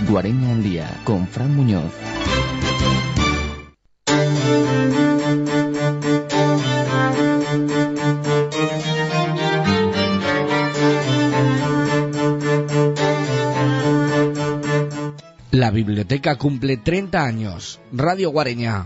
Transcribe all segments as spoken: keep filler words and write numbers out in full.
Guareña al día con Fran Muñoz. La biblioteca cumple treinta años. Radio Guareña.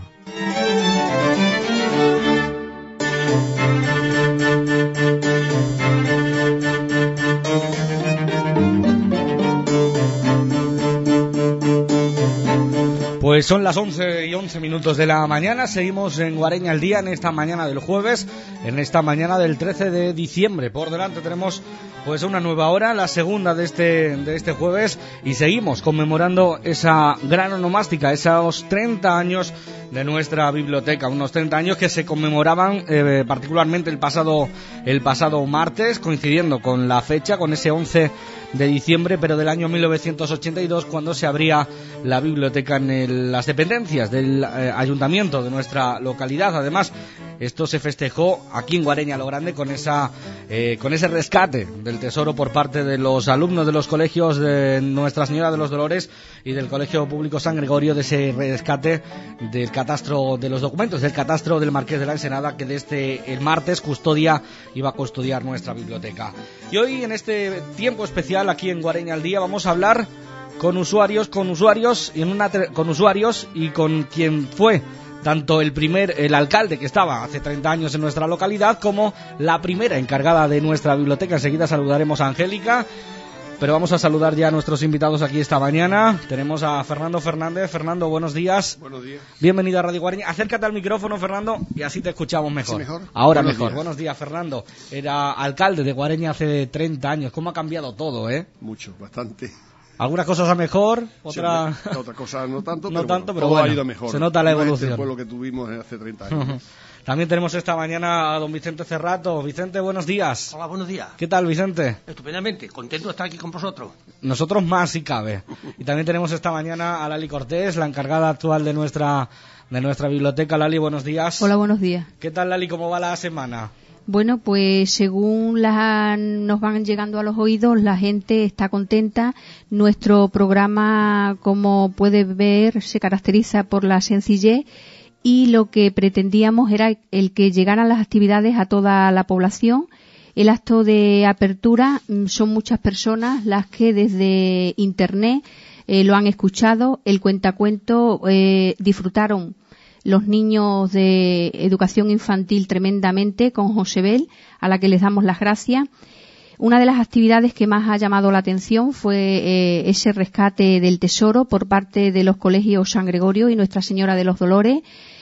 Pues son las once y once minutos de la mañana. Seguimos en Guareña al día en esta mañana del jueves, en esta mañana del trece de diciembre. Por delante tenemos pues una nueva hora, la segunda de este de este jueves, y seguimos conmemorando esa gran onomástica, esos treinta años de nuestra biblioteca, unos treinta años que se conmemoraban eh, particularmente el pasado el pasado martes, coincidiendo con la fecha, con ese once de diciembre, pero del año mil novecientos ochenta y dos, cuando se abría la biblioteca en el, las dependencias del eh, ayuntamiento de nuestra localidad. Además, esto se festejó aquí en Guareña lo Grande con esa eh, con ese rescate del tesoro por parte de los alumnos de los colegios de Nuestra Señora de los Dolores y del Colegio Público San Gregorio, de ese rescate del catastro de los documentos, del catastro del Marqués de la Ensenada, que desde el martes custodia iba a custodiar nuestra biblioteca. Y hoy, en este tiempo especial aquí en Guareña al día, vamos a hablar con usuarios, con usuarios y en una con usuarios y con quien fue tanto el primer el alcalde que estaba hace treinta años en nuestra localidad, como la primera encargada de nuestra biblioteca. Enseguida saludaremos a Angélica, pero vamos a saludar ya a nuestros invitados aquí esta mañana. Tenemos a Fernando Fernández. Fernando, buenos días. Buenos días. Bienvenido a Radio Guareña. Acércate al micrófono, Fernando, y así te escuchamos mejor. ¿Sí, mejor? Ahora buenos mejor. Días. Buenos días, Fernando. Era alcalde de Guareña hace treinta años. ¿Cómo ha cambiado todo, eh? Mucho, bastante. Algunas cosas a mejor, otra... Sí, otra cosa no tanto, no pero, tanto, bueno, pero todo bueno, ha ido mejor. se nota la no evolución. Es el pueblo que tuvimos hace treinta años. Uh-huh. También tenemos esta mañana a don Vicente Cerrato. Vicente, buenos días. Hola, buenos días. ¿Qué tal, Vicente? Estupendamente, contento de estar aquí con vosotros. Nosotros más, si cabe. Y también tenemos esta mañana a Lali Cortés, la encargada actual de nuestra de nuestra biblioteca. Lali, buenos días. Hola, buenos días. ¿Qué tal, Lali? ¿Cómo va la semana? Bueno, pues según la, nos van llegando a los oídos, la gente está contenta. Nuestro programa, como puede ver, se caracteriza por la sencillez, y lo que pretendíamos era el que llegaran las actividades a toda la población. El acto de apertura, son muchas personas las que desde Internet eh, lo han escuchado. El cuentacuento eh, disfrutaron los niños de educación infantil tremendamente con Josebel, a la que les damos las gracias. Una de las actividades que más ha llamado la atención fue eh, ese rescate del tesoro por parte de los colegios San Gregorio y Nuestra Señora de los Dolores.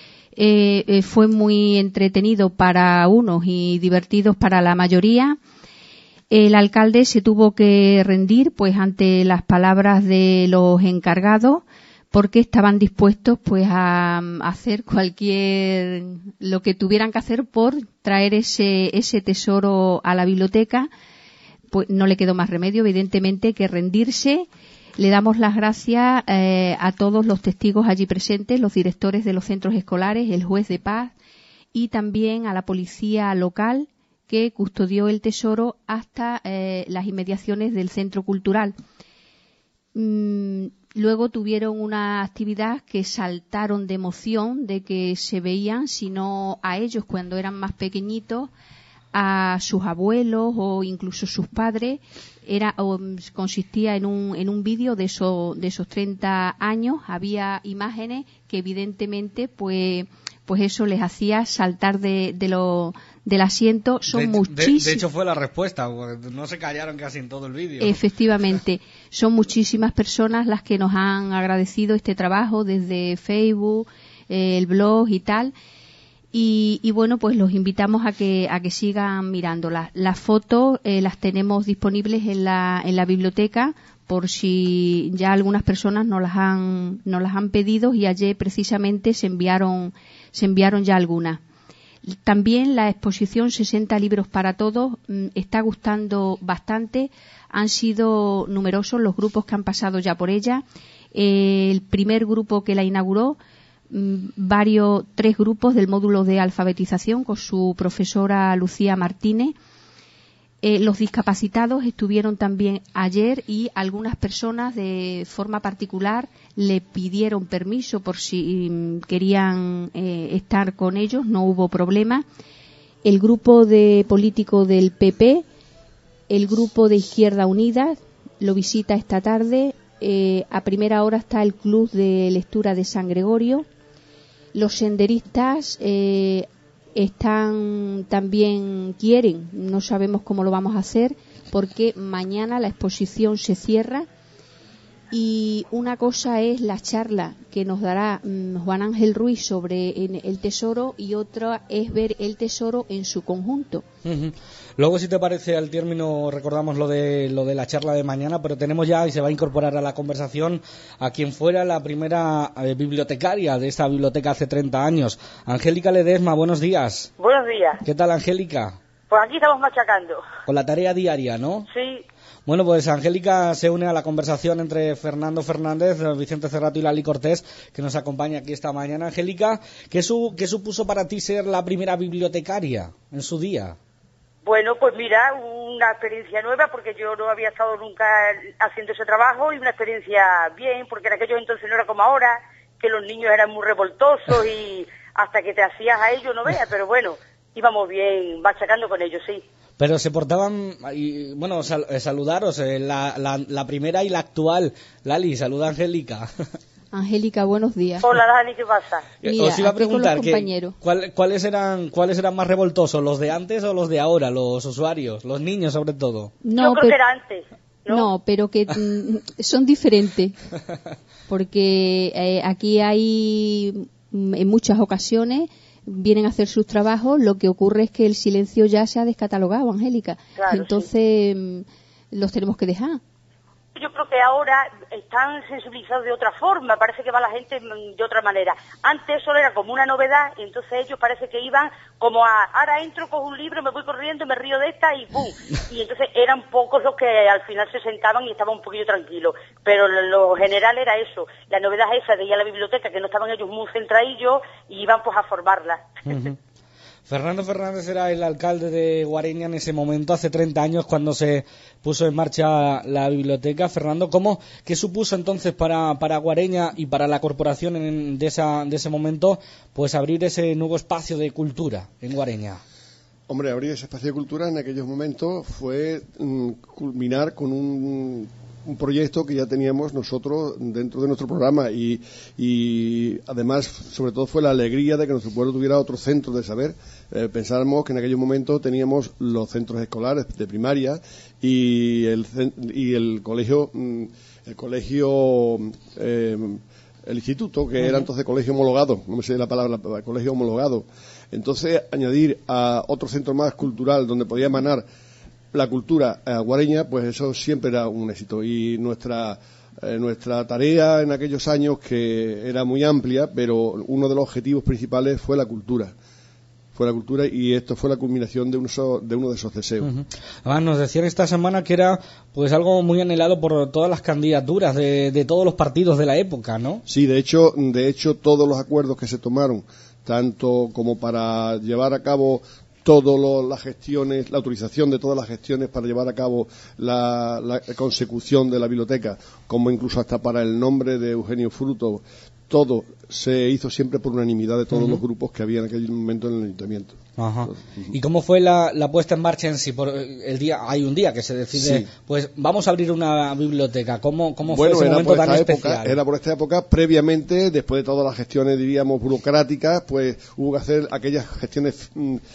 Eh, eh, fue muy entretenido para unos y divertidos para la mayoría. El alcalde se tuvo que rendir pues ante las palabras de los encargados, porque estaban dispuestos pues a, a hacer cualquier lo que tuvieran que hacer por traer ese ese tesoro a la biblioteca. Pues no le quedó más remedio, evidentemente, que rendirse. Le damos las gracias eh, a todos los testigos allí presentes, los directores de los centros escolares, el juez de paz y también a la policía local que custodió el tesoro hasta eh, las inmediaciones del centro cultural. Mm, Luego tuvieron una actividad que saltaron de emoción, de que se veían, si no a ellos cuando eran más pequeñitos, a sus abuelos o incluso sus padres. Era o, consistía en un en un vídeo de esos de esos treinta años. Había imágenes que evidentemente pues pues eso les hacía saltar de de lo del asiento. Son muchísimos. De, de hecho fue la respuesta, no se callaron casi en todo el vídeo. Efectivamente, son muchísimas personas las que nos han agradecido este trabajo desde Facebook, eh, el blog y tal. Y, y bueno, pues los invitamos a que a que sigan mirándolas. Las fotos eh, las tenemos disponibles en la en la biblioteca, por si ya algunas personas nos las han nos las han pedido, y ayer precisamente se enviaron se enviaron ya algunas. También la exposición sesenta libros para todos está gustando bastante. Han sido numerosos los grupos que han pasado ya por ella. El primer grupo que la inauguró, varios, tres grupos del módulo de alfabetización con su profesora Lucía Martínez. Eh, los discapacitados estuvieron también ayer y algunas personas de forma particular le pidieron permiso por si um, querían eh, estar con ellos, no hubo problema. El grupo de político del P P, el grupo de Izquierda Unida lo visita esta tarde. Eh, a primera hora está el Club de Lectura de San Gregorio. Los senderistas eh, están también quieren, no sabemos cómo lo vamos a hacer porque mañana la exposición se cierra. Y una cosa es la charla que nos dará mmm, Juan Ángel Ruiz sobre el tesoro y otra es ver el tesoro en su conjunto. Uh-huh. Luego, si te parece, al término recordamos lo de lo de la charla de mañana, pero tenemos ya y se va a incorporar a la conversación a quien fuera la primera eh, bibliotecaria de esta biblioteca hace treinta años. Angélica Ledesma, buenos días. Buenos días. ¿Qué tal, Angélica? Pues aquí estamos machacando. Con la tarea diaria, ¿no? Sí. Bueno, pues Angélica se une a la conversación entre Fernando Fernández, Vicente Cerrato y Lali Cortés, que nos acompaña aquí esta mañana. Angélica, ¿qué, su, ¿qué supuso para ti ser la primera bibliotecaria en su día? Bueno, pues mira, una experiencia nueva porque yo no había estado nunca haciendo ese trabajo y una experiencia bien, porque en aquellos entonces no era como ahora, que los niños eran muy revoltosos y hasta que te hacías a ellos no veas, pero bueno, íbamos bien machacando con ellos, sí. Pero se portaban, y, bueno, sal, eh, saludaros, eh, la, la, la primera y la actual. Lali, saluda a Angélica. Angélica, buenos días. Hola, Lali, ¿qué pasa? Mira, os iba a preguntar, que, ¿cuál, ¿cuáles eran cuáles eran más revoltosos, los de antes o los de ahora, los usuarios, los niños sobre todo? No, Yo creo pero, que era antes. ¿no? No, pero que mm, son diferentes, porque eh, aquí hay, en muchas ocasiones, vienen a hacer sus trabajos, lo que ocurre es que el silencio ya se ha descatalogado, Angélica. Claro, entonces sí. los tenemos que dejar. Yo creo que ahora están sensibilizados de otra forma, parece que va la gente de otra manera. Antes solo era como una novedad, y entonces ellos parece que iban como a, ahora entro, cojo un libro, me voy corriendo, me río de esta y ¡pum! Y entonces eran pocos los que al final se sentaban y estaban un poquito tranquilos. Pero lo general era eso, la novedad esa de ir a la biblioteca, que no estaban ellos muy centradillos y iban pues a formarla. Uh-huh. Fernando Fernández era el alcalde de Guareña en ese momento, hace treinta años, cuando se puso en marcha la biblioteca. Fernando, ¿cómo, ¿qué supuso entonces para, para Guareña y para la corporación en, de, esa, de ese momento, pues abrir ese nuevo espacio de cultura en Guareña? Hombre, abrir ese espacio de cultura en aquellos momentos fue mm, culminar con un... un proyecto que ya teníamos nosotros dentro de nuestro programa y, y además sobre todo fue la alegría de que nuestro pueblo tuviera otro centro de saber. Eh, pensábamos que en aquellos momentos teníamos los centros escolares de primaria y el, y el colegio el colegio eh, el instituto, que uh-huh. era entonces colegio homologado, no me sé la palabra, colegio homologado. Entonces añadir a otro centro más cultural donde podía emanar la cultura eh, guareña, pues eso siempre era un éxito. Y nuestra eh, nuestra tarea en aquellos años, que era muy amplia, pero uno de los objetivos principales fue la cultura. Fue la cultura y esto fue la culminación de uno, de, uno de esos deseos. Uh-huh. Además, nos decían esta semana que era pues algo muy anhelado por todas las candidaturas de, de todos los partidos de la época, ¿no? Sí, de hecho, de hecho todos los acuerdos que se tomaron, tanto como para llevar a cabo todas las gestiones, la autorización de todas las gestiones para llevar a cabo la, la consecución de la biblioteca, como incluso hasta para el nombre de Eugenio Fruto, todo se hizo siempre por unanimidad de todos uh-huh. los grupos que había en aquel momento en el ayuntamiento. Ajá. Uh-huh. ¿Y cómo fue la, la puesta en marcha en sí? Por el día, hay un día que se decide, sí. pues vamos a abrir una biblioteca. ¿Cómo, cómo bueno, fue ese momento tan época, especial? Era por esta época, previamente, después de todas las gestiones, diríamos, burocráticas, pues hubo que hacer aquellas gestiones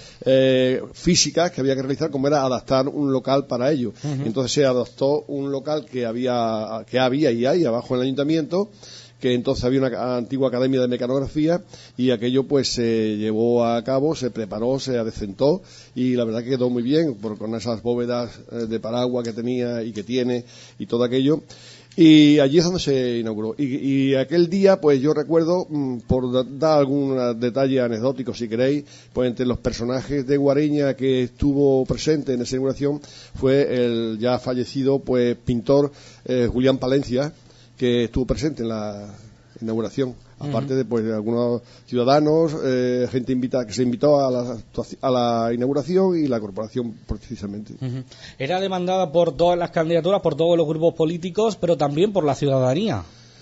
eh, físicas que había que realizar, como era adaptar un local para ello. Uh-huh. Entonces se adoptó un local que había, que había y hay abajo en el ayuntamiento, que entonces había una antigua academia de mecanografía y aquello pues se llevó a cabo, se preparó, se adecentó y la verdad que quedó muy bien por, con esas bóvedas de paraguas que tenía y que tiene y todo aquello. Y allí es donde se inauguró. Y, y aquel día, pues yo recuerdo, por dar algún detalle anecdótico si queréis, pues entre los personajes de Guareña que estuvo presente en esa inauguración fue el ya fallecido pues pintor eh, Julián Palencia, que estuvo presente en la inauguración. aparte de, pues, de algunos ciudadanos, eh, gente invita, que se invitó a la, a la inauguración y la corporación precisamente. Uh-huh. Era demandada por todas las candidaturas, por todos los grupos políticos, pero también por la ciudadanía.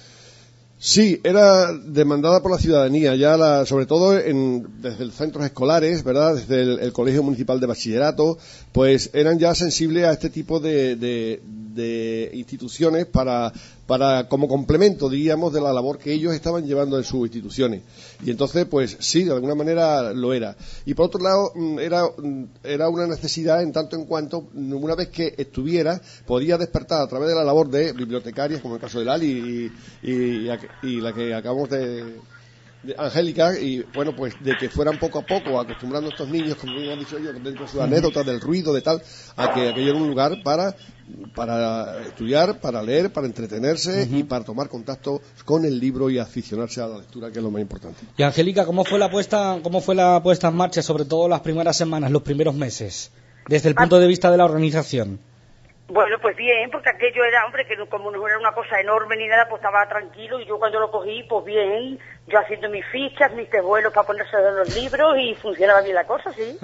Sí, era demandada por la ciudadanía, ya la, sobre todo en, desde los centros escolares, ¿verdad? Desde el, el Colegio Municipal de Bachillerato, pues eran ya sensibles a este tipo de, de, de instituciones para, para, como complemento, diríamos, de la labor que ellos estaban llevando en sus instituciones. Y entonces, pues sí, de alguna manera lo era. Y por otro lado, era, era una necesidad en tanto en cuanto, una vez que estuviera, podía despertar a través de la labor de bibliotecarias, como el caso de Lali y, y, y la que acabamos de, de Angélica, y bueno, pues de que fueran poco a poco acostumbrando a estos niños, como bien han dicho yo, dentro de sus anécdotas, del ruido, de tal, a que aquello era un lugar para para estudiar, para leer, para entretenerse uh-huh. y para tomar contacto con el libro y aficionarse a la lectura, que es lo más importante. Y Angélica, ¿cómo fue la puesta, cómo fue la puesta en marcha, sobre todo las primeras semanas, los primeros meses, desde el punto de vista de la organización? Bueno, pues bien, porque aquello era, hombre, que como no era una cosa enorme ni nada, pues estaba tranquilo, y yo cuando lo cogí, pues bien, yo haciendo mis fichas, mis tejuelos para ponerse en los libros, y funcionaba bien la cosa, sí.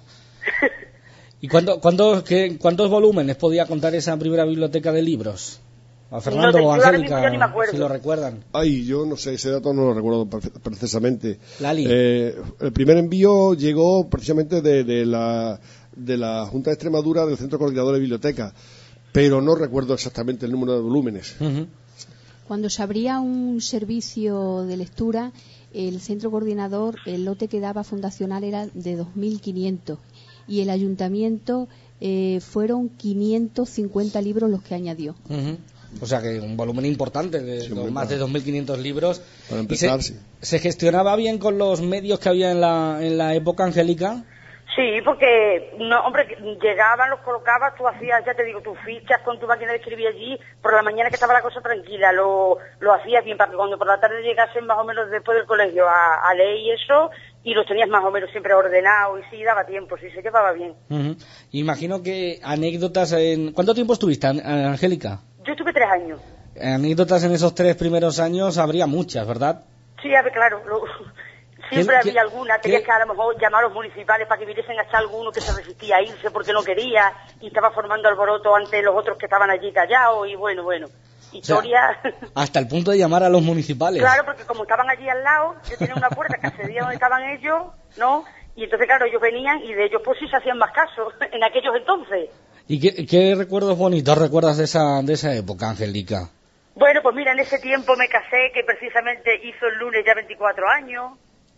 ¿Y cuánto, cuántos, qué, cuántos volúmenes podía contar esa primera biblioteca de libros? A Fernando no, o Angélica, ni me acuerdo. si lo recuerdan. Ay, yo no sé, ese dato no lo recuerdo precisamente. Lali. Eh, el primer envío llegó precisamente de, de la de la Junta de Extremadura, del Centro Coordinador de Biblioteca, pero no recuerdo exactamente el número de volúmenes. Uh-huh. Cuando se abría un servicio de lectura, el Centro Coordinador, el lote que daba fundacional era de dos mil quinientos, y el ayuntamiento eh, fueron quinientos cincuenta libros los que añadió. Uh-huh. O sea que un volumen importante, de sí, dos, bueno, más de dos mil quinientos libros. Para empezar, ¿Y se, sí. ¿Se gestionaba bien con los medios que había en la, en la época, Angélica? Sí, porque, no, hombre, llegaban, los colocabas, tú hacías, ya te digo, tus fichas con tu máquina de escribir allí, por la mañana que estaba la cosa tranquila, lo, lo hacías bien, para que cuando por la tarde llegasen más o menos después del colegio a, a leer y eso, y los tenías más o menos siempre ordenados, y sí, daba tiempo, sí, se llevaba bien. Uh-huh. Imagino que anécdotas en... ¿Cuánto tiempo estuviste, Angélica? Yo estuve tres años. Anécdotas en esos tres primeros años habría muchas, ¿verdad? Sí, a ver, claro, lo... Siempre ¿Qué, había qué, alguna, tenías qué? que a lo mejor llamar a los municipales para que viniesen hasta alguno que se resistía a irse porque no quería y estaba formando alboroto ante los otros que estaban allí callados, y bueno, bueno, historia... O sea, hasta el punto de llamar a los municipales. Claro, porque como estaban allí al lado, yo tenía una puerta que accedía donde estaban ellos, ¿no? Y entonces, claro, ellos venían y de ellos pues sí se hacían más caso en aquellos entonces. ¿Y qué, qué recuerdos bonitos recuerdas de esa, de esa época, Angélica? Bueno, pues mira, en ese tiempo me casé, que precisamente hizo el lunes ya veinticuatro años...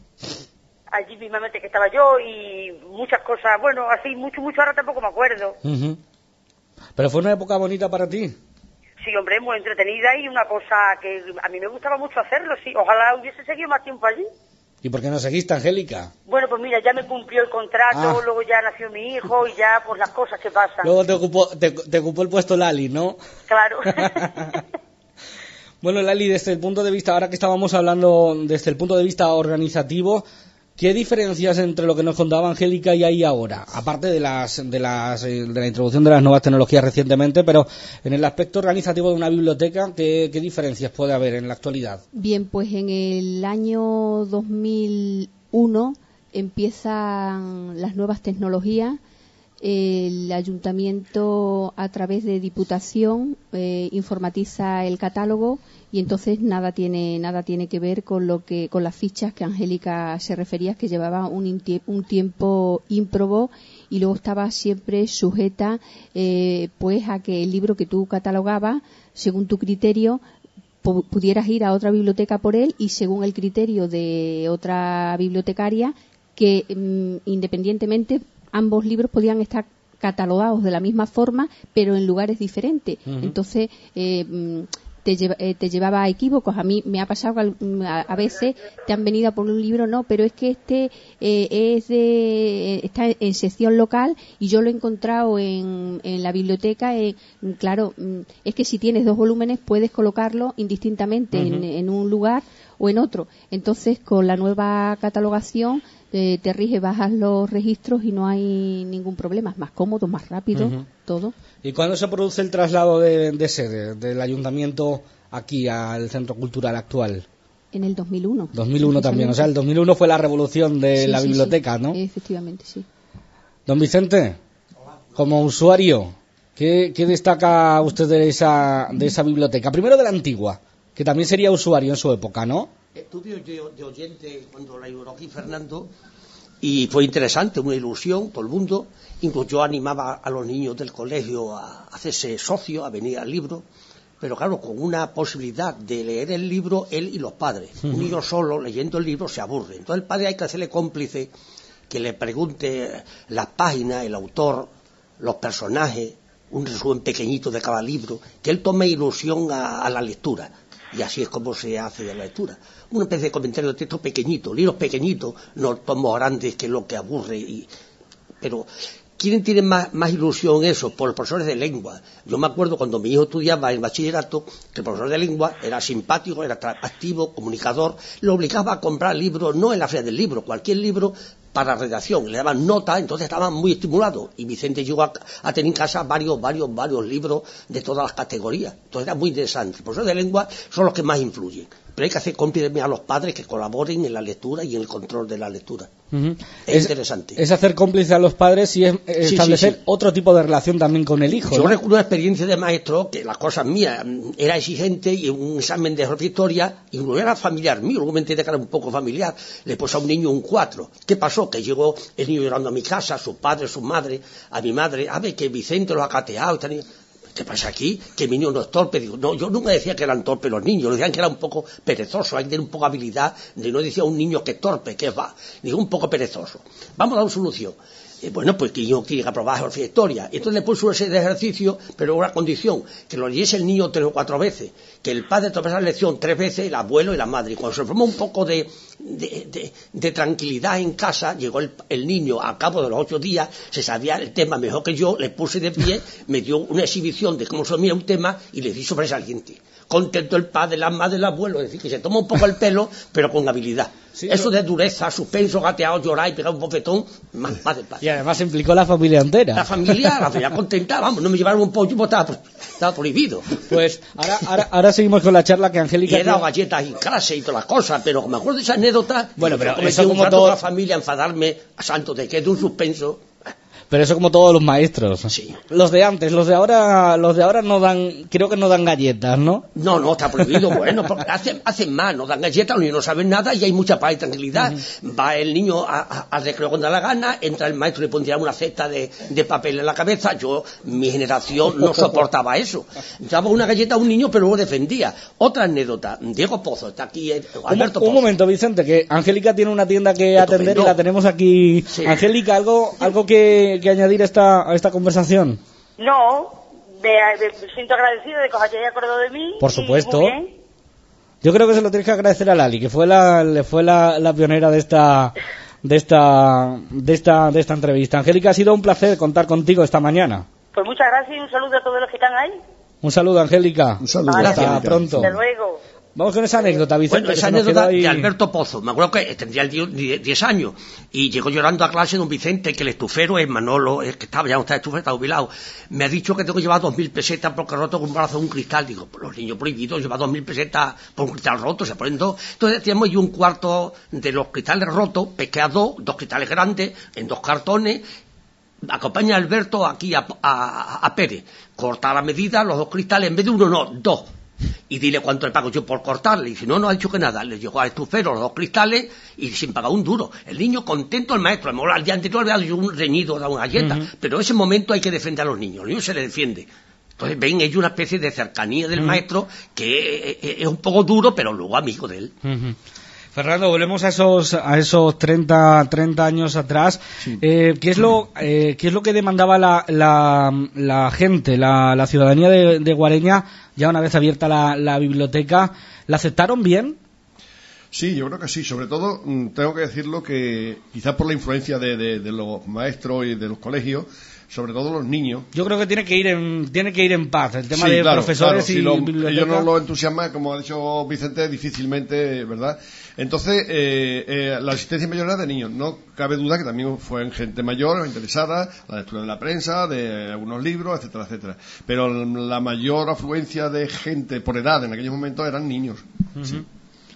allí mismamente que estaba yo, y muchas cosas, bueno, así mucho, mucho ahora tampoco me acuerdo. Uh-huh. ¿Pero fue una época bonita para ti? Sí, hombre, muy entretenida y una cosa que a mí me gustaba mucho hacerlo, sí. Ojalá hubiese seguido más tiempo allí. ¿Y por qué no seguiste, Angélica? Bueno, pues mira, ya me cumplió el contrato, ah. luego ya nació mi hijo y ya, pues las cosas que pasan. Luego te ocupó, te, te ocupó el puesto Lali, ¿no? Claro. Bueno, Lali, desde el punto de vista, ahora que estábamos hablando desde el punto de vista organizativo, ¿qué diferencias entre lo que nos contaba Angélica y hay ahora? Aparte de las, de las de la introducción de las nuevas tecnologías recientemente, pero en el aspecto organizativo de una biblioteca, ¿qué, qué diferencias puede haber en la actualidad? Bien, pues en el año dos mil uno empiezan las nuevas tecnologías. El ayuntamiento, a través de Diputación, eh, informatiza el catálogo, y entonces nada tiene nada tiene que ver con lo que con las fichas que Angélica se refería, que llevaba un, un tiempo ímprobo, y luego estaba siempre sujeta eh, pues a que el libro que tú catalogabas, según tu criterio, pudieras ir a otra biblioteca por él, y según el criterio de otra bibliotecaria, que mm, independientemente ambos libros podían estar catalogados de la misma forma, pero en lugares diferentes. Uh-huh. Entonces, eh, te, lleva, eh, te llevaba a equívocos. A mí me ha pasado que a, a veces te han venido a por un libro, no, pero es que este eh, es de, está en sección local y yo lo he encontrado en, en la biblioteca. Eh, claro, es que si tienes dos volúmenes puedes colocarlo indistintamente uh-huh. en, en un lugar o en otro. Entonces, con la nueva catalogación, Eh, te rige, bajas los registros y no hay ningún problema. Es más cómodo, más rápido, uh-huh. todo. ¿Y cuándo se produce el traslado de, de sede del ayuntamiento aquí al centro cultural actual? En el dos mil uno. dos mil uno también, o sea, el dos mil uno fue la revolución de sí, la sí, biblioteca, sí. ¿no? Efectivamente, sí. Don Vicente, como usuario, ¿qué, qué destaca usted de esa, de esa biblioteca? Primero de la antigua, que también sería usuario en su época, ¿no? Estuve de, de oyente cuando la inauguró aquí Fernando y fue interesante, una ilusión, todo el mundo. Incluso yo animaba a los niños del colegio a hacerse socios, a venir al libro, pero claro, con una posibilidad de leer el libro él y los padres. Uh-huh. Un niño solo leyendo el libro se aburre. Entonces el padre hay que hacerle cómplice, que le pregunte las páginas, el autor, los personajes, un resumen pequeñito de cada libro, que él tome ilusión a, a la lectura. Y así es como se hace de la lectura. Una especie de comentario de texto pequeñito, libros pequeñitos, no tomos grandes, que es lo que aburre. Y... Pero, ¿quién tiene más, más ilusión eso? Por los profesores de lengua. Yo me acuerdo cuando mi hijo estudiaba en bachillerato, que el profesor de lengua era simpático, era activo, comunicador, lo obligaba a comprar libros, no en la feria del libro, cualquier libro para redacción, le daban nota, entonces estaban muy estimulados. Y Vicente llegó a, a tener en casa varios, varios, varios libros de todas las categorías. Entonces era muy interesante. Los profesores de lengua son los que más influyen. Pero hay que hacer cómplices a los padres que colaboren en la lectura y en el control de la lectura. Uh-huh. Es, es interesante. Es hacer cómplices a los padres y es establecer sí, sí, sí. otro tipo de relación también con el hijo. Yo ¿no? recuerdo una experiencia de maestro que las cosas mías era exigente y un examen de historia y no era familiar mío, luego me enteré que era un poco familiar. Le puse a un niño un cuatro. ¿Qué pasó? Que llegó el niño llorando a mi casa, su padre, su madre, a mi madre, a ver que Vicente lo ha cateado. ¿Qué pasa aquí? Que mi niño no es torpe. Digo, no, yo nunca decía que eran torpes los niños, decían que era un poco perezoso, hay que tener un poco de habilidad, de no decía un niño que es torpe, que va, digo un poco perezoso. Vamos a dar una solución. Eh, bueno, pues que yo quiero aprobar geografía e historia. Entonces le puse una serie de ejercicios, pero una condición, que lo leyese el niño tres o cuatro veces, que el padre tomase la lección tres veces, el abuelo y la madre. Y cuando se formó un poco de, de, de, de tranquilidad en casa, llegó el, el niño, a cabo de los ocho días, se sabía el tema mejor que yo, le puse de pie, me dio una exhibición de cómo se mira un tema y le di sobresaliente. Contento el padre, la madre, el abuelo, es decir, que se toma un poco el pelo, pero con habilidad. Sí, eso de dureza, suspenso, gateado, llorar y pegar un bofetón, más, más de paz. Y además implicó la familia entera. La familia, la familia contenta, vamos, no me llevaron un pollo, pues estaba, estaba prohibido. Pues ahora, ahora, ahora seguimos con la charla que Angélica... Y he dado galletas y clase y todas las cosas, pero me acuerdo de esa anécdota. Bueno, pero eso como todo... la familia enfadarme a santo de que es de un suspenso... Pero eso como todos los maestros. Sí. Los de antes, los de ahora, los de ahora no dan, creo que no dan galletas, ¿no? No, no, está prohibido, bueno, porque hacen, hacen más, no dan galletas, los niños no saben nada y hay mucha paz y tranquilidad. Uh-huh. Va el niño al recreo cuando da la gana, entra el maestro y le pondría una cesta de, de papel en la cabeza. Yo, mi generación no soportaba eso. Daba una galleta a un niño, pero luego defendía. Otra anécdota, Diego Pozo, está aquí, eh, Alberto un, Pozo. Un momento, Vicente, que Angélica tiene una tienda que Estupendo. atender y la tenemos aquí. Sí. Angélica, ¿algo, algo que... que añadir a esta, a esta conversación? No, me, me siento agradecida de que os hayáis acordado de mí. Por supuesto. Yo creo que se lo tienes que agradecer a Lali, que fue la fue la, la pionera de esta de esta de esta de esta entrevista. Angélica, ha sido un placer contar contigo esta mañana. Pues muchas gracias y un saludo a todos los que están ahí. Un saludo, Angélica. Un saludo. Hasta pronto. Hasta luego. Vamos con esa anécdota, Vicente. Bueno, esa anécdota de Alberto Pozo. Me acuerdo que tendría diez años y llegó llorando a clase don Vicente, que el estufero es Manolo, es que estaba ya no está estufero, está jubilado. Me ha dicho que tengo que llevar dos mil pesetas porque he roto con un brazo un cristal. Digo, pues los niños prohibidos llevan dos mil pesetas por un cristal roto, se ponen dos. Entonces teníamos yo un cuarto de los cristales rotos, pesqué a dos, dos cristales grandes, en dos cartones. Acompaña a Alberto aquí a, a, a Pérez. Corta la medida, los dos cristales, en vez de uno, no, dos. Y dile cuánto le pago yo por cortarle. Y si no, no ha dicho que nada. Le llegó al estufero los dos cristales y sin pagar un duro. El niño contento, el maestro. A lo mejor al día anterior le ha dado yo un reñido, dado una galleta. Uh-huh. Pero en ese momento hay que defender a los niños. Los niños se les defiende. Entonces ven ellos una especie de cercanía del uh-huh. maestro que es, es un poco duro, pero luego amigo de él. Uh-huh. Fernando, volvemos a esos a esos treinta años atrás. Sí. Eh, ¿qué es lo eh, qué es lo que demandaba la la, la gente, la, la ciudadanía de, de Guareña, ya una vez abierta la, la biblioteca? ¿La aceptaron bien? Sí, yo creo que sí. Sobre todo, tengo que decirlo que quizás por la influencia de, de, de los maestros y de los colegios, sobre todo los niños. Yo creo que tiene que ir en tiene que ir en paz el tema sí, de claro, profesores claro, y si lo, bibliotecas. Ellos no lo entusiasman, como ha dicho Vicente, difícilmente, ¿verdad? Entonces, eh, eh, la asistencia mayor era de niños. No cabe duda que también fue gente mayor interesada, la lectura de la prensa, de algunos libros, etcétera, etcétera. Pero la mayor afluencia de gente por edad en aquellos momentos eran niños. Uh-huh. Sí.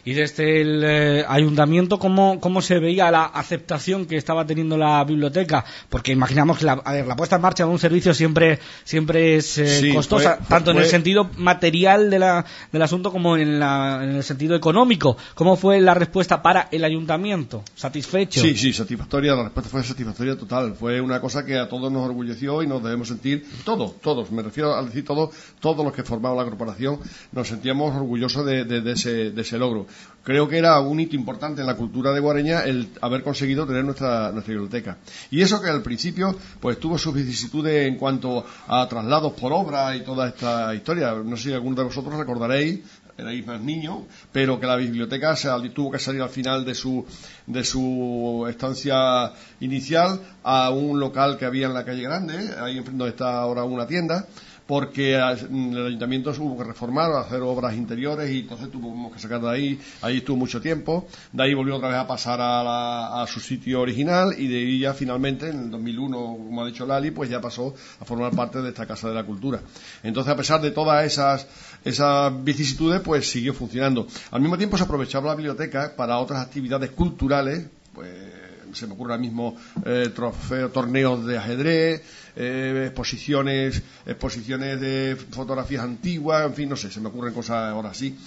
Y desde el eh, ayuntamiento, ¿cómo, ¿cómo se veía la aceptación que estaba teniendo la biblioteca? Porque imaginamos que la, a ver, la puesta en marcha de un servicio siempre siempre es eh, sí, costosa, fue, tanto fue... en el sentido material de la, del asunto como en, la, en el sentido económico. ¿Cómo fue la respuesta para el ayuntamiento? ¿Satisfecho? Sí, sí, satisfactoria. La respuesta fue satisfactoria total. Fue una cosa que a todos nos orgulleció y nos debemos sentir, todos, todos, me refiero a decir todos, todos los que formamos la corporación, nos sentíamos orgullosos de, de, de, ese, de ese logro. Creo que era un hito importante en la cultura de Guareña el haber conseguido tener nuestra, nuestra biblioteca. Y eso que al principio pues tuvo sus vicisitudes en cuanto a traslados por obra y toda esta historia. No sé si alguno de vosotros recordaréis, erais más niños, pero que la biblioteca se, tuvo que salir al final de su, de su estancia inicial a un local que había en la calle Grande, ahí donde está ahora una tienda, porque el ayuntamiento hubo que reformar, hacer obras interiores y entonces tuvimos que sacar de ahí, ahí estuvo mucho tiempo, de ahí volvió otra vez a pasar a, la, a su sitio original y de ahí ya finalmente en el dos mil uno, como ha dicho Lali, pues ya pasó a formar parte de esta Casa de la Cultura. Entonces, a pesar de todas esas, esas vicisitudes, pues siguió funcionando. Al mismo tiempo se aprovechaba la biblioteca para otras actividades culturales, pues se me ocurre ahora mismo eh, trofeos, torneos de ajedrez, eh, exposiciones, exposiciones de fotografías antiguas, en fin, no sé, se me ocurren cosas ahora sí,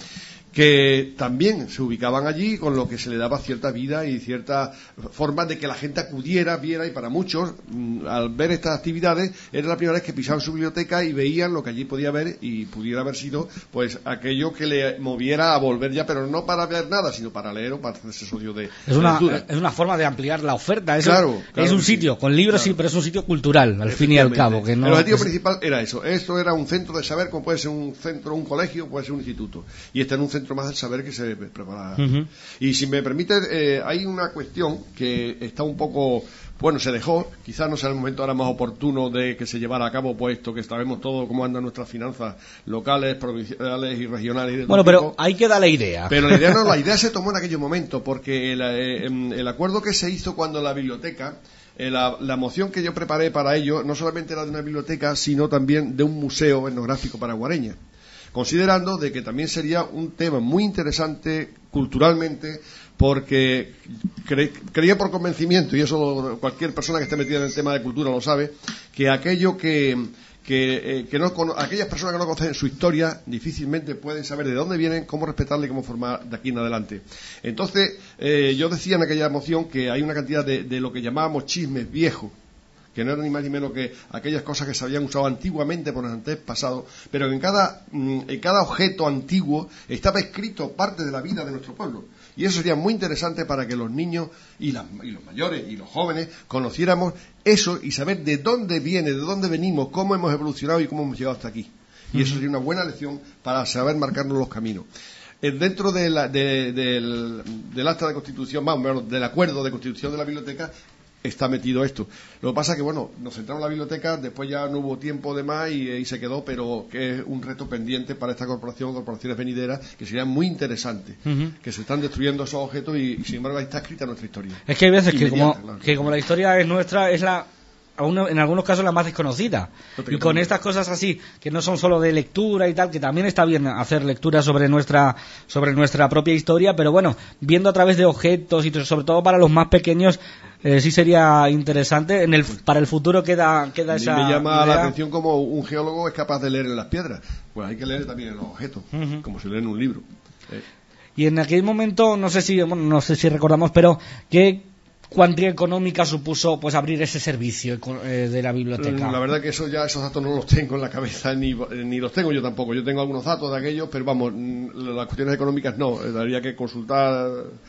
que también se ubicaban allí, con lo que se le daba cierta vida y cierta forma de que la gente acudiera, viera, y para muchos, al ver estas actividades, era la primera vez que pisaban su biblioteca y veían lo que allí podía ver y pudiera haber sido pues aquello que le moviera a volver ya, pero no para ver nada, sino para leer o para hacerse socio de es una es una forma de ampliar la oferta. Es, claro, un, claro es un sí, sitio con libros, claro. Sí, pero es un sitio cultural, al fin y al cabo. Que no, el objetivo es... principal era eso. Esto era un centro de saber, como puede ser un centro, un colegio, puede ser un instituto, y este era un centro más del saber que se prepara. Uh-huh. Y si me permite, eh, hay una cuestión que está un poco, bueno, se dejó, quizás no sea el momento ahora más oportuno de que se llevara a cabo, puesto que sabemos todo cómo andan nuestras finanzas locales, provinciales y regionales. Y de bueno, pero tipo. ahí queda la idea. Pero la idea no, la idea se tomó en aquellos momentos, porque el, eh, el acuerdo que se hizo cuando la biblioteca, eh, la, la moción que yo preparé para ello, no solamente era de una biblioteca, sino también de un museo etnográfico paraguareño, considerando de que también sería un tema muy interesante culturalmente, porque cre creía por convencimiento, y eso cualquier persona que esté metida en el tema de cultura lo sabe, que aquello que, que, eh, que no, aquellas personas que no conocen su historia difícilmente pueden saber de dónde vienen, cómo respetarla y cómo formar de aquí en adelante. Entonces, eh, yo decía en aquella moción que hay una cantidad de, de lo que llamábamos chismes viejos, que no eran ni más ni menos que aquellas cosas que se habían usado antiguamente por los antepasados, pero que en cada, en cada objeto antiguo estaba escrito parte de la vida de nuestro pueblo. Y eso sería muy interesante para que los niños y, las, y los mayores y los jóvenes conociéramos eso y saber de dónde viene, de dónde venimos, cómo hemos evolucionado y cómo hemos llegado hasta aquí. Y uh-huh. eso sería una buena lección para saber marcarnos los caminos. Dentro de la, de, de, del, del acta de constitución, más o menos del acuerdo de constitución de la biblioteca, está metido esto. Lo que pasa es que, bueno, nos centramos en la biblioteca, después ya no hubo tiempo de más y, y se quedó, pero que es un reto pendiente para esta corporación, corporaciones venideras, que sería muy interesante, uh-huh. que se están destruyendo esos objetos y, y, sin embargo, ahí está escrita nuestra historia. Es que hay veces que como, claro. que como la historia es nuestra, es la en algunos casos la más desconocida, y con estas cosas así que no son solo de lectura y tal, que también está bien hacer lectura sobre nuestra sobre nuestra propia historia, pero bueno, viendo a través de objetos y sobre todo para los más pequeños, eh, sí sería interesante. En el para el futuro queda queda esa me llama idea. La atención como un geólogo es capaz de leer en las piedras, pues hay que leer también en los objetos, uh-huh. como se lee en un libro. eh. Y en aquel momento, no sé si bueno, no sé si recordamos, pero que ¿cuántia económica supuso pues abrir ese servicio eh, de la biblioteca? La verdad que eso ya esos datos no los tengo en la cabeza, ni, ni los tengo yo tampoco. Yo tengo algunos datos de aquellos, pero vamos, las cuestiones económicas no. Habría que consultar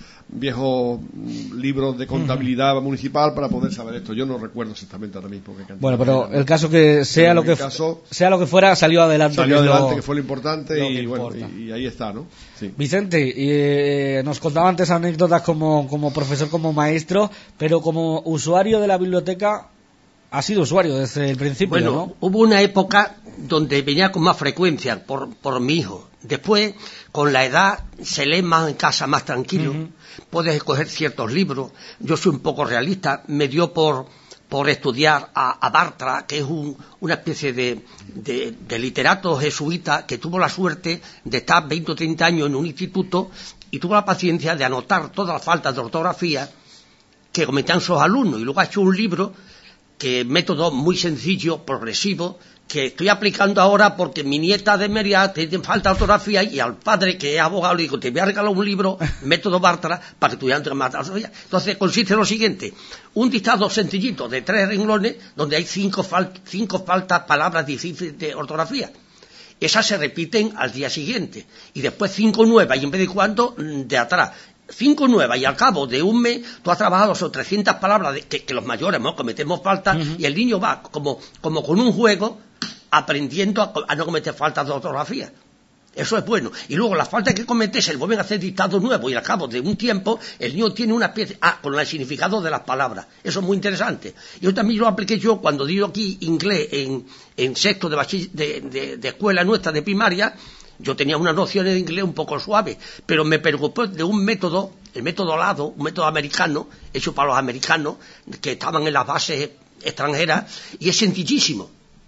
viejos libros de contabilidad uh-huh. municipal para poder saber esto. Yo no recuerdo exactamente ahora mismo qué cantidad. Bueno, pero era, el caso que sea lo que caso, sea lo que fuera, salió adelante. Salió que adelante, lo, que fue lo importante lo y bueno, y, y ahí está, ¿no? Sí. Vicente, eh, nos contaba antes anécdotas como, como profesor, como maestro, pero como usuario de la biblioteca, ha sido usuario desde el principio, bueno, ¿no? Hubo una época donde venía con más frecuencia por, por mi hijo. Después, con la edad, se lee más en casa, más tranquilo. Uh-huh. Puedes escoger ciertos libros. Yo soy un poco realista. Me dio por, por estudiar a, a Bartra, que es un, una especie de, de, de literato jesuita que tuvo la suerte de estar veinte o treinta años en un instituto y tuvo la paciencia de anotar todas las faltas de ortografía que cometían sus alumnos, y luego ha hecho un libro que método muy sencillo, progresivo, que estoy aplicando ahora porque mi nieta de Meriat tiene falta de ortografía, y al padre que es abogado le digo, te voy a regalar un libro, método Bartra, para que tu hija entre más ortografía. Entonces consiste en lo siguiente: un dictado sencillito de tres renglones donde hay cinco, fal cinco faltas, palabras difíciles de ortografía. Esas se repiten al día siguiente, y después cinco nuevas, y en vez de cuando, de atrás. Cinco nuevas, y al cabo de un mes tú has trabajado sobre trescientas palabras de, que, que los mayores no cometemos falta, uh-huh. y el niño va como, como con un juego aprendiendo a, a no cometer faltas de ortografía. Eso es bueno. Y luego las faltas que comete se le vuelven a hacer dictados nuevos, y al cabo de un tiempo el niño tiene una especie, ah, con el significado de las palabras. Eso es muy interesante. Yo también lo apliqué yo cuando di aquí inglés en, en sexto de, bachiller, de, de, de escuela nuestra de primaria. Yo tenía unas nociones de inglés un poco suaves, pero me preocupó de un método, el método Lado, un método americano, hecho para los americanos, que estaban en las bases extranjeras, y es sencillísimo.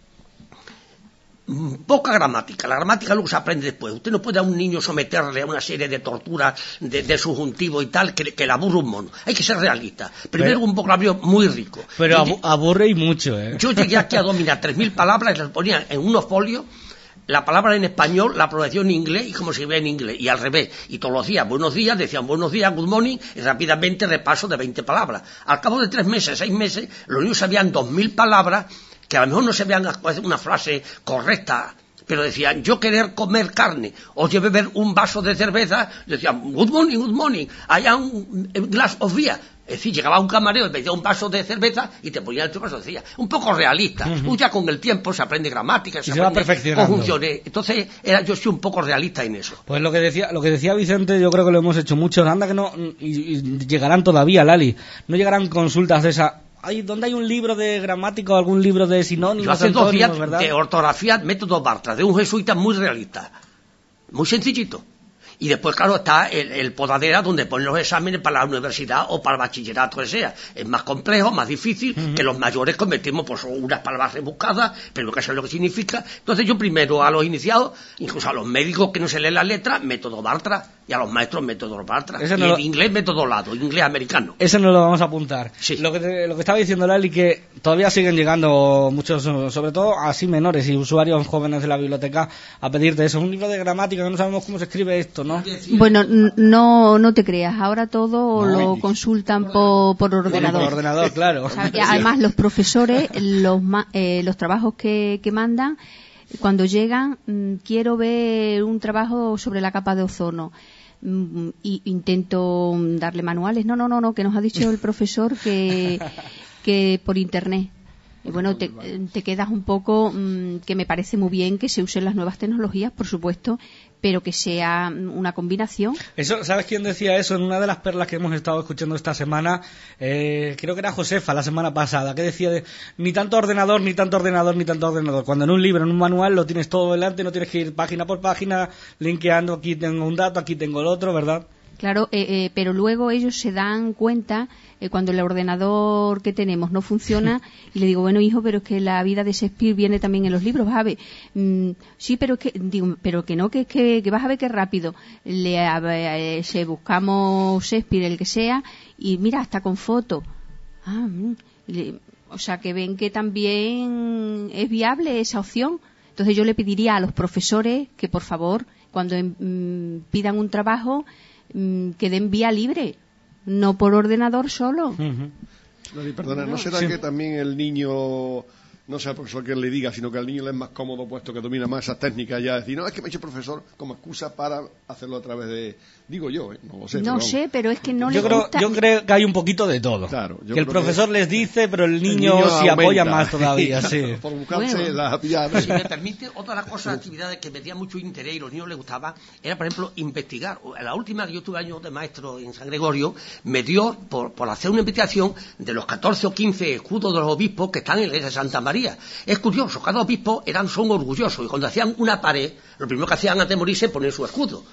Poca gramática, la gramática luego se aprende después. Usted no puede a un niño someterle a una serie de torturas de, de subjuntivo y tal, que, que le aburre un mono. Hay que ser realista. Primero, pero, un vocabulario muy rico. Pero abu aburre y mucho, ¿eh? Yo llegué aquí a dominar tres mil palabras y las ponía en unos folios, la palabra en español, la pronunciación en inglés y cómo se ve en inglés, y al revés. Y todos los días, buenos días, decían buenos días, good morning, y rápidamente repaso de veinte palabras. Al cabo de tres meses, seis meses, los niños sabían dos mil palabras, que a lo mejor no se vean una frase correcta, pero decían, yo querer comer carne, o yo beber un vaso de cerveza, decían, good morning, good morning, allá un glass of beer. Es decir, llegaba un camarero y pedía un vaso de cerveza y te ponía el tu vaso, decía, un poco realista. Uh-huh. Ya con el tiempo se aprende gramática, se, se aprende conjunciones. Entonces, era, yo soy un poco realista en eso. Pues lo que decía, lo que decía Vicente, yo creo que lo hemos hecho mucho. Anda que no, y, y llegarán todavía, Lali, no llegarán consultas de esa. Ay, ¿dónde hay un libro de gramática o algún libro de sinónimos? Yo hace dos días ¿verdad? De ortografía, método Bartra, de un jesuita muy realista, muy sencillito. Y después, claro, está el, el Podadera, donde ponen los exámenes para la universidad o para el bachillerato, que sea. Es más complejo, más difícil, uh-huh. que los mayores cometemos pues, unas palabras rebuscadas, pero no que sé lo que significa. Entonces yo primero a los iniciados, incluso a los médicos que no se leen las letras, método Bartra, y a los maestros, método Bartra. Ese no y en lo... inglés, método Lado, inglés americano. Ese no lo vamos a apuntar. Sí. Lo que, te, lo que estaba diciendo Lali, que todavía siguen llegando muchos, sobre todo así menores y usuarios jóvenes de la biblioteca, a pedirte eso. Un libro de gramática, que no sabemos cómo se escribe esto, ¿no? Bueno, no no te creas, ahora todo no, lo consultan por, por ordenador. Por ordenador, claro. O sea, además, los profesores, los, eh, los trabajos que, que mandan, cuando llegan, mmm, quiero ver un trabajo sobre la capa de ozono. Mm, y intento darle manuales. No, no, no, no, que nos ha dicho el profesor que, que por internet. Y bueno, te, te quedas un poco, mmm, que me parece muy bien que se usen las nuevas tecnologías, por supuesto, pero que sea una combinación. Eso, ¿sabes quién decía eso? En una de las perlas que hemos estado escuchando esta semana, eh, creo que era Josefa la semana pasada, que decía de, ni tanto ordenador, ni tanto ordenador, ni tanto ordenador. Cuando en un libro, en un manual, lo tienes todo delante, no tienes que ir página por página, linkeando, aquí tengo un dato, aquí tengo el otro, ¿verdad? Claro, eh, eh, pero luego ellos se dan cuenta eh, cuando el ordenador que tenemos no funciona y le digo, bueno, hijo, pero es que la vida de Shakespeare viene también en los libros, vas a ver. Mm, sí, pero es que, digo, pero que no, que, que, que vas a ver que rápido. Le, eh, se buscamos Shakespeare, el que sea, y mira, hasta con foto. Ah, mm, le, o sea, que ven que también es viable esa opción. Entonces yo le pediría a los profesores que, por favor, cuando mm, pidan un trabajo, que den vía libre, no por ordenador solo. Uh-huh. Perdona, ¿no será sí. que también el niño, no sea el profesor que le diga, sino que al niño le es más cómodo puesto que domina más esas técnicas ya decir, no, es que me he hecho profesor como excusa para hacerlo a través de, digo yo, ¿eh? no lo sé. No pero sé, pero es que no yo le creo, gusta. Yo creo que hay un poquito de todo. Claro, que el profesor que les dice, pero el niño, el niño se apoya más todavía, sí. Por buscarse bueno. la pillada. Si me permite, otra de las cosas, actividades que me dieron mucho interés y a los niños les gustaba, era, por ejemplo, investigar. La última que yo tuve años de maestro en San Gregorio, me dio por, por hacer una investigación de los catorce o quince escudos de los obispos que están en la iglesia de Santa María. Es curioso, cada obispo eran, son orgullosos y cuando hacían una pared, lo primero que hacían antes de morirse poner su escudo.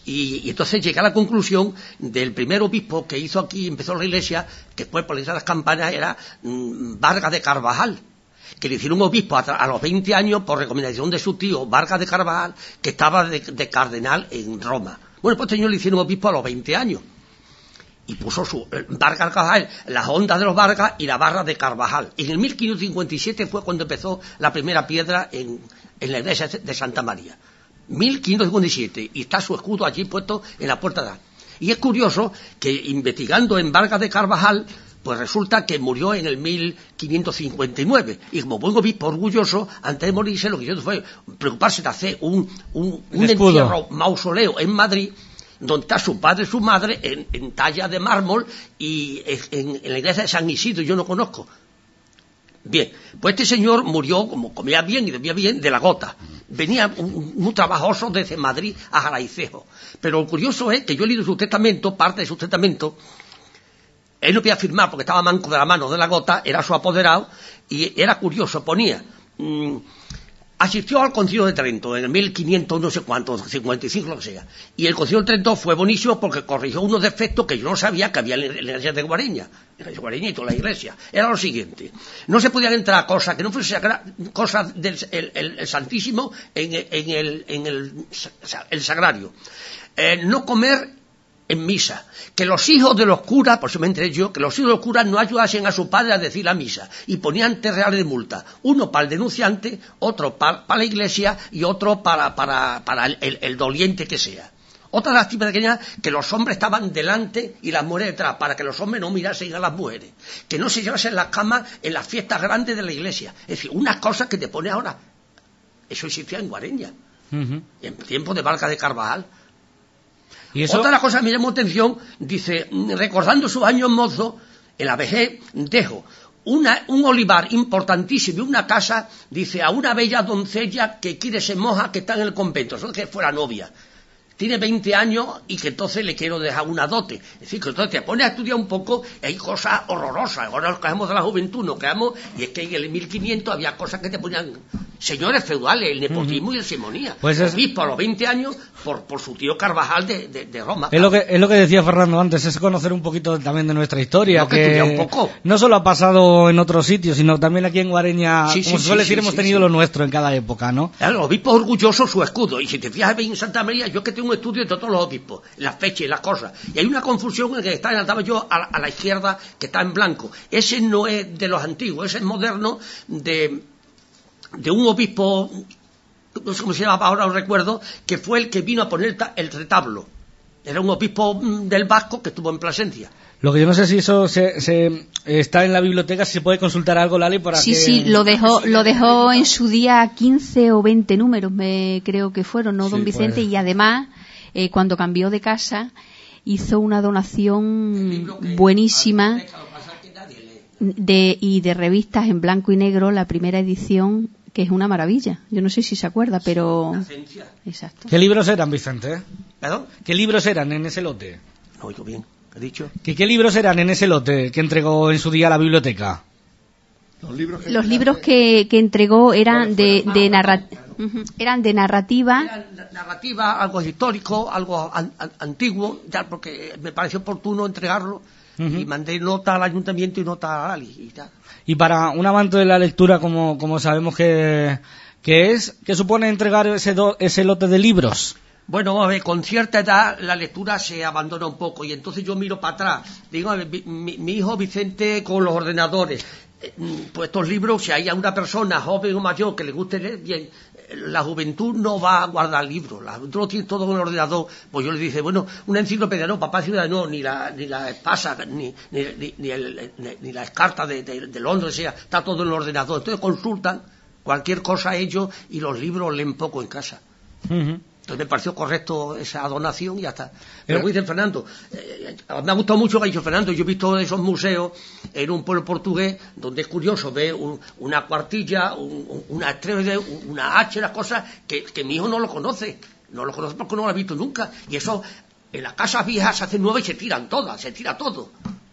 Y, y entonces llegué a la conclusión del primer obispo que hizo aquí, empezó la iglesia, que después por las campanas, era mmm, Vargas de Carvajal, que le hicieron un obispo a, a los veinte años por recomendación de su tío Vargas de Carvajal, que estaba de, de cardenal en Roma. Bueno, pues este señor le hicieron obispo a los veinte años. Y puso su eh, Vargas de Carvajal, las ondas de los Vargas y la barra de Carvajal. En el mil quinientos cincuenta y siete fue cuando empezó la primera piedra en, en la iglesia de Santa María. mil quinientos cincuenta y siete, y está su escudo allí puesto en la puerta de la... Y es curioso que investigando en Vargas de Carvajal, pues resulta que murió en el mil quinientos cincuenta y nueve, y como buen obispo orgulloso, antes de morirse lo que hizo fue preocuparse de hacer un, un, un entierro mausoleo en Madrid, donde está su padre y su madre en, en talla de mármol, y en, en la iglesia de San Isidro, yo no conozco. Bien, pues este señor murió, como comía bien y bebía bien, de la gota. Venía un, muy trabajoso desde Madrid a Jaraicejo. Pero lo curioso es que yo he leído su testamento, parte de su testamento. Él no podía firmar porque estaba manco de la mano de la gota, era su apoderado, y era curioso, ponía... Mmm, asistió al Concilio de Trento en el mil quinientos no sé cuánto, cincuenta y cinco, lo que sea. Y el Concilio de Trento fue buenísimo porque corrigió unos defectos que yo no sabía que había en la iglesia de Guareña, en la iglesia de Guareña y toda la iglesia. Era lo siguiente: no se podían entrar cosas que no fuesen cosas del el, el, el Santísimo en, en, el, en el, el sagrario. Eh, no comer en misa, que los hijos de los curas, por eso me enteré yo, que los hijos de los curas no ayudasen a su padre a decir la misa, y ponían tres reales de multa, uno para el denunciante, otro para, para la iglesia y otro para, para, para el, el, el doliente que sea. Otra lástima pequeña, que los hombres estaban delante y las mujeres detrás, para que los hombres no mirasen a las mujeres, que no se llevasen las camas en las fiestas grandes de la iglesia. Es decir, unas cosas que te pone ahora. Eso existía en Guareña, uh-huh. en tiempo de Vargas de Carvajal. ¿Y eso? Otra cosa que me llamó atención, dice, recordando sus años mozos, en la vejez dejó una, un olivar importantísimo y una casa, dice, a una bella doncella que quiere ser monja que está en el convento, eso es que fuera novia. Tiene veinte años y que entonces le quiero dejar una dote. Es decir, que entonces te pones a estudiar un poco y hay cosas horrorosas. Ahora nos quejamos de la juventud, nos quejamos, y es que en el mil quinientos había cosas que te ponían señores feudales, el nepotismo uh-huh. y el simonía. Pues es... obispo a los veinte años por, por su tío Carvajal de, de, de Roma. Es lo, que, es lo que decía Fernando antes, es conocer un poquito también de nuestra historia. Que, que un poco. No solo ha pasado en otros sitios, sino también aquí en Guareña, sí, como sí, se suele sí, decir, sí, hemos sí, tenido sí. lo nuestro en cada época, ¿no? El obispo orgulloso su escudo, y si te fijas en Santa María, yo que tengo un estudio de todos los obispos, las fechas y las cosas, y hay una confusión en el que está, estaba yo a la, a la izquierda, que está en blanco. Ese no es de los antiguos, ese es moderno de, de un obispo, no sé cómo se llama ahora, no recuerdo, que fue el que vino a poner el retablo. Era un obispo del Vasco que estuvo en Plasencia. Lo que yo no sé si eso se, se está en la biblioteca, si se puede consultar algo, Lali, para sí, que... Sí, sí, lo dejó, lo dejó en su día quince o veinte números, me creo que fueron, ¿no, don sí, Vicente? Pues... Y además, eh, cuando cambió de casa, hizo una donación buenísima de, y de revistas en blanco y negro, la primera edición, que es una maravilla. Yo no sé si se acuerda, pero... Exacto. ¿Qué libros eran, Vicente? ¿Perdón? ¿Qué libros eran en ese lote? No oigo bien. ¿He dicho? ¿Qué, ¿Qué libros eran en ese lote que entregó en su día a la biblioteca? Los libros que, Los libros que, que entregó eran de, de, narra... uh-huh. eran de narrativa. Eran narrativa, algo histórico, algo an, an, antiguo, ya porque me pareció oportuno entregarlo, uh-huh. y mandé nota al ayuntamiento y nota a Ali y tal. Y para un amante de la lectura, como, como sabemos que, que es, ¿qué supone entregar ese, do, ese lote de libros? Bueno, a ver, con cierta edad la lectura se abandona un poco y entonces yo miro para atrás. Digo, a ver, mi, mi hijo Vicente con los ordenadores. Pues estos libros, si hay a una persona joven o mayor que le guste leer, bien, la juventud no va a guardar libros, la juventud lo tiene todo en el ordenador. Pues yo le dije, bueno, una enciclopedia no, papá ciudad no, ni la ni la espasa, ni ni, ni, ni, el, ni, ni la escarta de, de, de Londres, sea, está todo en el ordenador. Entonces consultan cualquier cosa a ellos y los libros leen poco en casa. Uh-huh. Entonces me pareció correcto esa donación y ya está. Pero como dice Fernando, eh, me ha gustado mucho lo que ha dicho Fernando. Yo he visto esos museos en un pueblo portugués donde es curioso ver un, una cuartilla, un, una estrella, una H, las cosas que, que mi hijo no lo conoce. No lo conoce porque no lo ha visto nunca. Y eso, en las casas viejas se hacen nuevas y se tiran todas, se tira todo.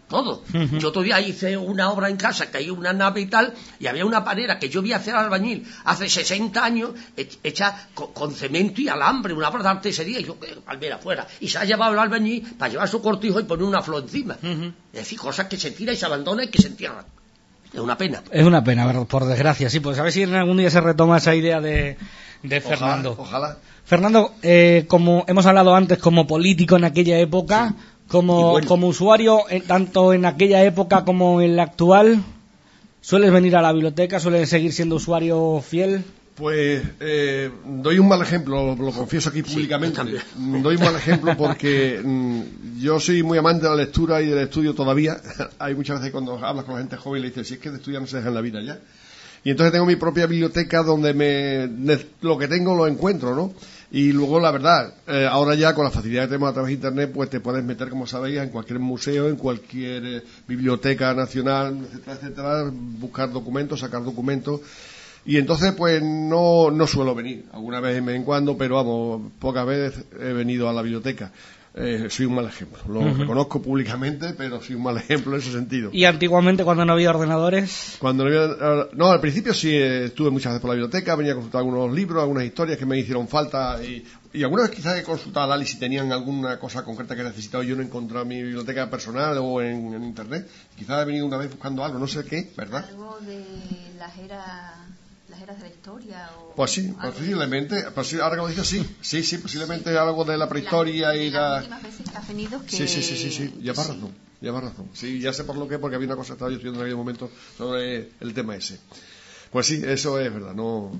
todo. Uh-huh. Yo todavía hice una obra en casa, que hay una nave y tal, y había una panera que yo vi hacer al albañil hace sesenta años, hecha con, con cemento y alambre, una obra de artesanía, y yo, palmera afuera, y se ha llevado el albañil para llevar su cortijo y poner una flor encima. Uh-huh. Es decir, cosas que se tiran y se abandonan y que se entierran. Es una pena. Es una pena, por desgracia, sí, pues a ver si algún día se retoma esa idea de, de Fernando. Ojalá. ojalá. Fernando, eh, como hemos hablado antes, como político en aquella época, sí. como, bueno. como usuario, eh, tanto en aquella época como en la actual, ¿sueles venir a la biblioteca? ¿Sueles seguir siendo usuario fiel? Pues eh, doy un mal ejemplo, lo, lo confieso aquí públicamente. Sí, doy un mal ejemplo porque mm, yo soy muy amante de la lectura y del estudio todavía. Hay muchas veces cuando hablas con la gente joven y le dices, si es que de estudiar no se deja en la vida ya. Y entonces tengo mi propia biblioteca donde me lo que tengo lo encuentro, ¿no? Y luego, la verdad, eh, ahora ya con la facilidad que tenemos a través de Internet, pues te puedes meter, como sabéis, en cualquier museo, en cualquier eh, biblioteca nacional, etcétera, etcétera, buscar documentos, sacar documentos. Y entonces, pues, no, no suelo venir. Alguna vez de vez en cuando, pero vamos, pocas veces he venido a la biblioteca. Eh, soy un mal ejemplo. Lo uh-huh. reconozco públicamente, pero soy un mal ejemplo en ese sentido. ¿Y antiguamente, cuando no había ordenadores? Cuando no había... No, al principio sí eh, estuve muchas veces por la biblioteca, venía a consultar algunos libros, algunas historias que me hicieron falta y, y alguna vez quizás he consultado a Lali si tenían alguna cosa concreta que necesitaba y yo no he encontrado en mi biblioteca personal o en, en Internet. Quizás he venido una vez buscando algo, no sé qué, ¿verdad? Algo de las eras... las eras de la historia o pues sí, posiblemente, posi- ahora que lo dices sí, sí, sí, posiblemente algo de la prehistoria la, y la... las últimas veces que has venido que... Sí, sí, sí, sí, sí, llevas sí. razón, llevas razón, sí, ya sé por lo que, porque había una cosa que estaba yo estudiando en aquel momento sobre el tema ese. Pues sí, eso es verdad, no...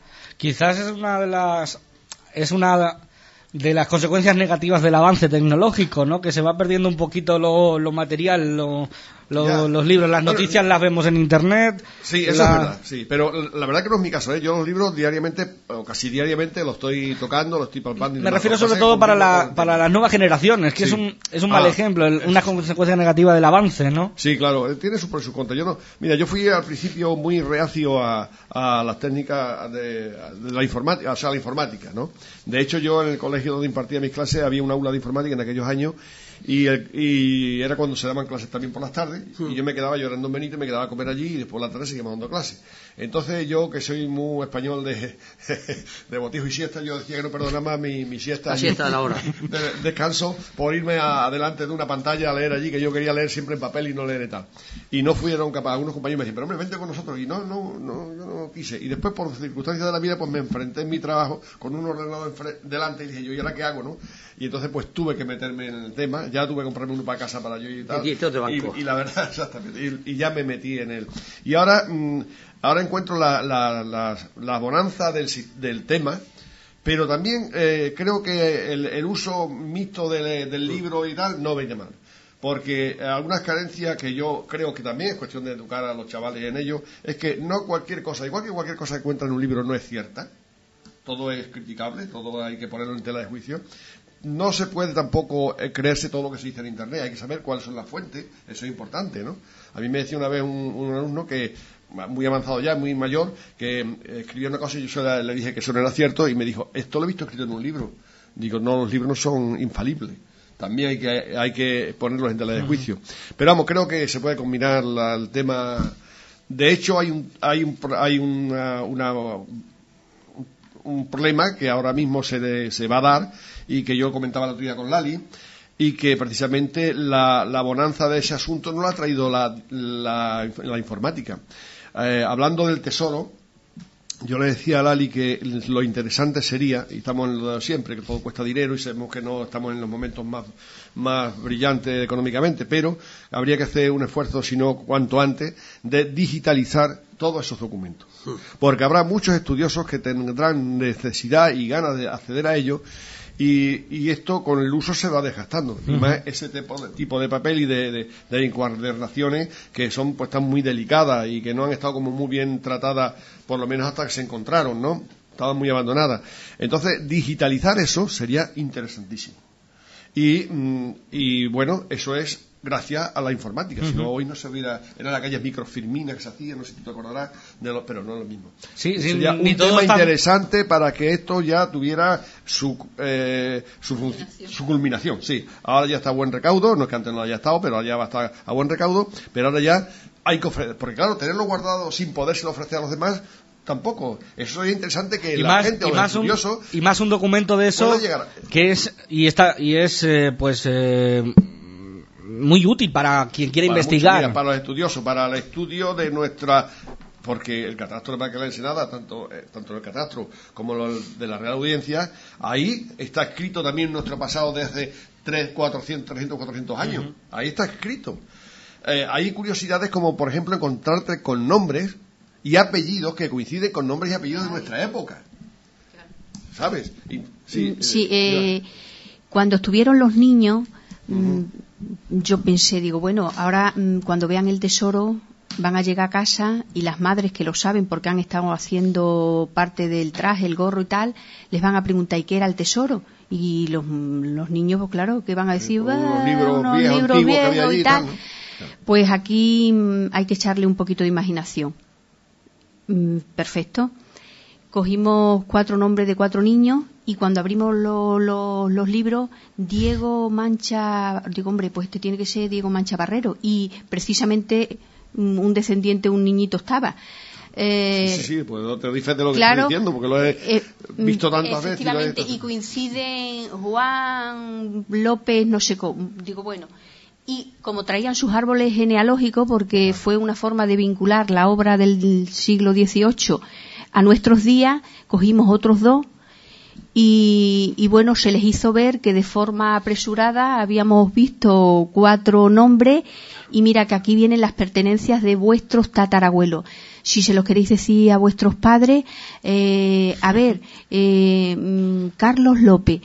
Quizás es una de las... es una de las consecuencias negativas del avance tecnológico, ¿no? Que se va perdiendo un poquito lo, lo material, lo... Los, los libros, las noticias bueno, las vemos en Internet. Sí, eso la... es verdad, sí. Pero la verdad que no es mi caso, ¿eh? Yo los libros diariamente, o casi diariamente, los estoy tocando, los estoy palpando. Me refiero sobre todo para, la, para las nuevas generaciones, que sí. es un es un mal ah, ejemplo, el, una consecuencia negativa del avance, ¿no? Sí, claro, tiene su pro y su contra. Yo no, mira, yo fui al principio muy reacio a, a las técnicas de, de la informática, o sea, la informática, ¿no? De hecho, yo en el colegio donde impartía mis clases había un aula de informática en aquellos años. Y, el, y era cuando se daban clases también por las tardes sí. y yo me quedaba llorando en Benítez, me quedaba a comer allí y después por la tarde seguíamos dando clases. Entonces yo, que soy muy español de, de botijo y siesta, yo decía que no perdonaba más mi, mi siesta, la siesta de la hora de descanso por irme a, adelante de una pantalla a leer allí, que yo quería leer siempre en papel y no leer y tal. Y no fueron capaces, algunos compañeros me decían, pero hombre, vente con nosotros, y no, no, no, yo no quise. Y después por circunstancias de la vida pues me enfrenté en mi trabajo con un ordenador enfre- delante y dije yo, ¿y ahora qué hago, no? Y entonces pues tuve que meterme en el tema, ya tuve que comprarme uno para casa para yo y tal. Y, y, y la verdad, exactamente, y, y ya me metí en él. Y ahora, mmm, ahora encuentro la, la, la, la bonanza del, del tema, pero también eh, creo que el, el uso mixto del, del libro y tal no viene mal. Porque algunas carencias que yo creo que también es cuestión de educar a los chavales en ello, es que no cualquier cosa, igual que cualquier cosa que encuentra en un libro no es cierta, todo es criticable, todo hay que ponerlo en tela de juicio. No se puede tampoco creerse todo lo que se dice en Internet, hay que saber cuáles son las fuentes, eso es importante, ¿no? A mí me decía una vez un, un alumno que, muy avanzado ya, muy mayor, que eh, escribió una cosa y yo le, le dije que eso no era cierto y me dijo, esto lo he visto escrito en un libro. Digo, no, los libros no son infalibles, también hay que, hay que ponerlos en tela de juicio. Uh-huh. Pero vamos, creo que se puede combinar la, el tema... De hecho, hay un, hay un, hay una, una un problema que ahora mismo se, de, se va a dar y que yo comentaba el otro día con Lali y que precisamente la, la bonanza de ese asunto no la ha traído la, la, la informática. Eh, hablando del tesoro, yo le decía a Lali que lo interesante sería, y estamos en lo de siempre, que todo cuesta dinero y sabemos que no estamos en los momentos más, más brillantes económicamente, pero habría que hacer un esfuerzo, si no cuanto antes, de digitalizar todos esos documentos. Porque habrá muchos estudiosos que tendrán necesidad y ganas de acceder a ellos y, y esto con el uso se va desgastando. Uh-huh. Y más ese tipo de, tipo de papel y de, de, de encuadernaciones que son pues tan muy delicadas y que no han estado como muy bien tratadas, por lo menos hasta que se encontraron, ¿no? Estaban muy abandonadas. Entonces, digitalizar eso sería interesantísimo. Y, y bueno, eso es gracias a la informática. Uh-huh. Si no, hoy no se hubiera, eran aquellas microfilminas que se hacían, no sé si te acordarás, de los, pero no es lo mismo. Sí, sí, sería ni un todo tema está... interesante para que esto ya tuviera su, eh, su, su culminación. Sí, ahora ya está a buen recaudo, no es que antes no haya estado, pero ahora ya va a estar a buen recaudo, pero ahora ya hay que ofrecer, porque claro, tenerlo guardado sin podérselo ofrecer a los demás, tampoco. Eso es interesante que y la más, gente y o más el un, estudioso y más un documento de eso que es y está y es eh, pues eh, muy útil para quien quiere para investigar mucho, mira, para los estudiosos, para el estudio de nuestra, porque el catastro de Baquelá Ensenada, tanto eh, tanto el catastro como lo de la Real Audiencia, ahí está escrito también nuestro pasado de hace tres, cuatrocientos, trescientos, cuatrocientos años. Uh-huh. Ahí está escrito. Eh, hay curiosidades como, por ejemplo, encontrarte con nombres y apellidos que coinciden con nombres y apellidos de nuestra época. ¿Sabes? Y, sí, sí eh, eh, cuando estuvieron los niños, uh-huh. yo pensé, digo, bueno, ahora cuando vean el tesoro van a llegar a casa y las madres que lo saben porque han estado haciendo parte del traje, el gorro y tal, les van a preguntar ¿y qué era el tesoro? Y los, los niños, pues claro, ¿qué van a decir? Unos ah, libros unos viejos, libros antiguos viejos que había allí y tal. ¿no? Pues aquí hay que echarle un poquito de imaginación. Perfecto. Cogimos cuatro nombres de cuatro niños y cuando abrimos lo, lo, los libros, Diego Mancha, digo, hombre, pues este tiene que ser Diego Mancha Barrero, y precisamente un descendiente, un niñito estaba. Eh, sí, sí, sí, pues no te dices de lo que claro, estoy diciendo, porque lo he eh, visto tantas veces. Efectivamente, y coinciden Juan López, no sé cómo, digo, bueno. Y como traían sus árboles genealógicos, porque fue una forma de vincular la obra del siglo dieciocho a nuestros días, cogimos otros dos y, y bueno, se les hizo ver que de forma apresurada habíamos visto cuatro nombres y mira que aquí vienen las pertenencias de vuestros tatarabuelos. Si se los queréis decir a vuestros padres, eh, a ver, eh, Carlos López.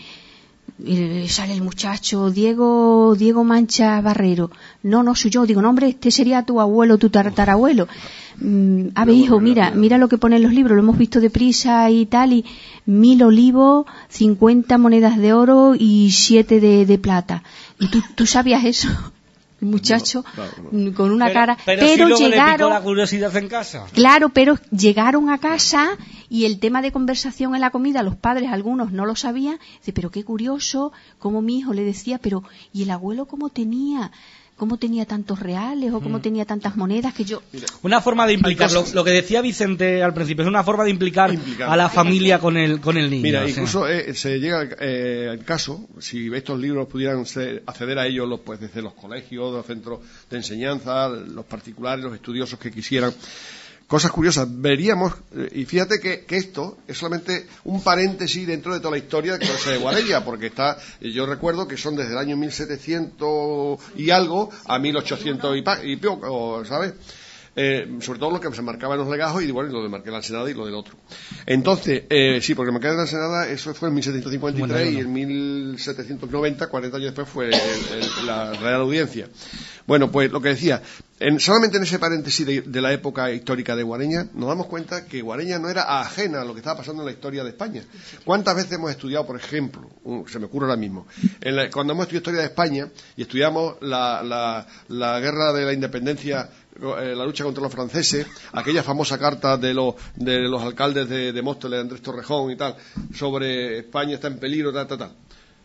Y sale el muchacho, Diego Diego Mancha Barrero. No, no soy yo. Digo, no, hombre, este sería tu abuelo, tu tatarabuelo. Mm, a ver, hijo, mira, mira lo que ponen los libros, lo hemos visto deprisa y tal, y mil olivos, cincuenta monedas de oro y siete de, de plata. ¿Y tú, tú sabías eso? El muchacho, no, claro, no. Con una pero, cara, pero, pero si luego llegaron, le picó la curiosidad en casa. Claro, pero llegaron a casa y el tema de conversación en la comida, los padres algunos no lo sabían. Dice, pero qué curioso, como mi hijo le decía, pero ¿y el abuelo cómo tenía? ¿Cómo tenía tantos reales o cómo mm. tenía tantas monedas que yo...? Una forma de implicar, lo, lo que decía Vicente al principio, es una forma de implicar Implicar. a la familia con el con el niño. Mira, o sea. incluso eh, se llega eh, al caso, si estos libros pudieran ser, acceder a ellos, los, pues desde los colegios, los centros de enseñanza, los particulares, los estudiosos que quisieran, cosas curiosas, veríamos, y fíjate que, que esto es solamente un paréntesis dentro de toda la historia de de Guarella, porque está, yo recuerdo que son desde el año mil setecientos y algo a mil ochocientos y, pa, y poco, ¿sabes? Eh, sobre todo lo que se marcaba en los legajos y bueno, lo de Marqués de la Ensenada y lo del otro. Entonces, eh, sí, porque Marqués de la Ensenada, eso fue en mil setecientos cincuenta y tres bueno, bueno. y en mil setecientos noventa, cuarenta años después, fue el, el, la Real Audiencia. Bueno, pues lo que decía, en, solamente en ese paréntesis de, de la época histórica de Guareña, nos damos cuenta que Guareña no era ajena a lo que estaba pasando en la historia de España. ¿Cuántas veces hemos estudiado, por ejemplo, uh, se me ocurre ahora mismo, en la, cuando hemos estudiado historia de España y estudiamos la, la, la guerra de la independencia, la lucha contra los franceses, aquella famosa carta de los de los alcaldes de, de Móstoles, de Andrés Torrejón y tal, sobre España está en peligro, tal, tal, tal.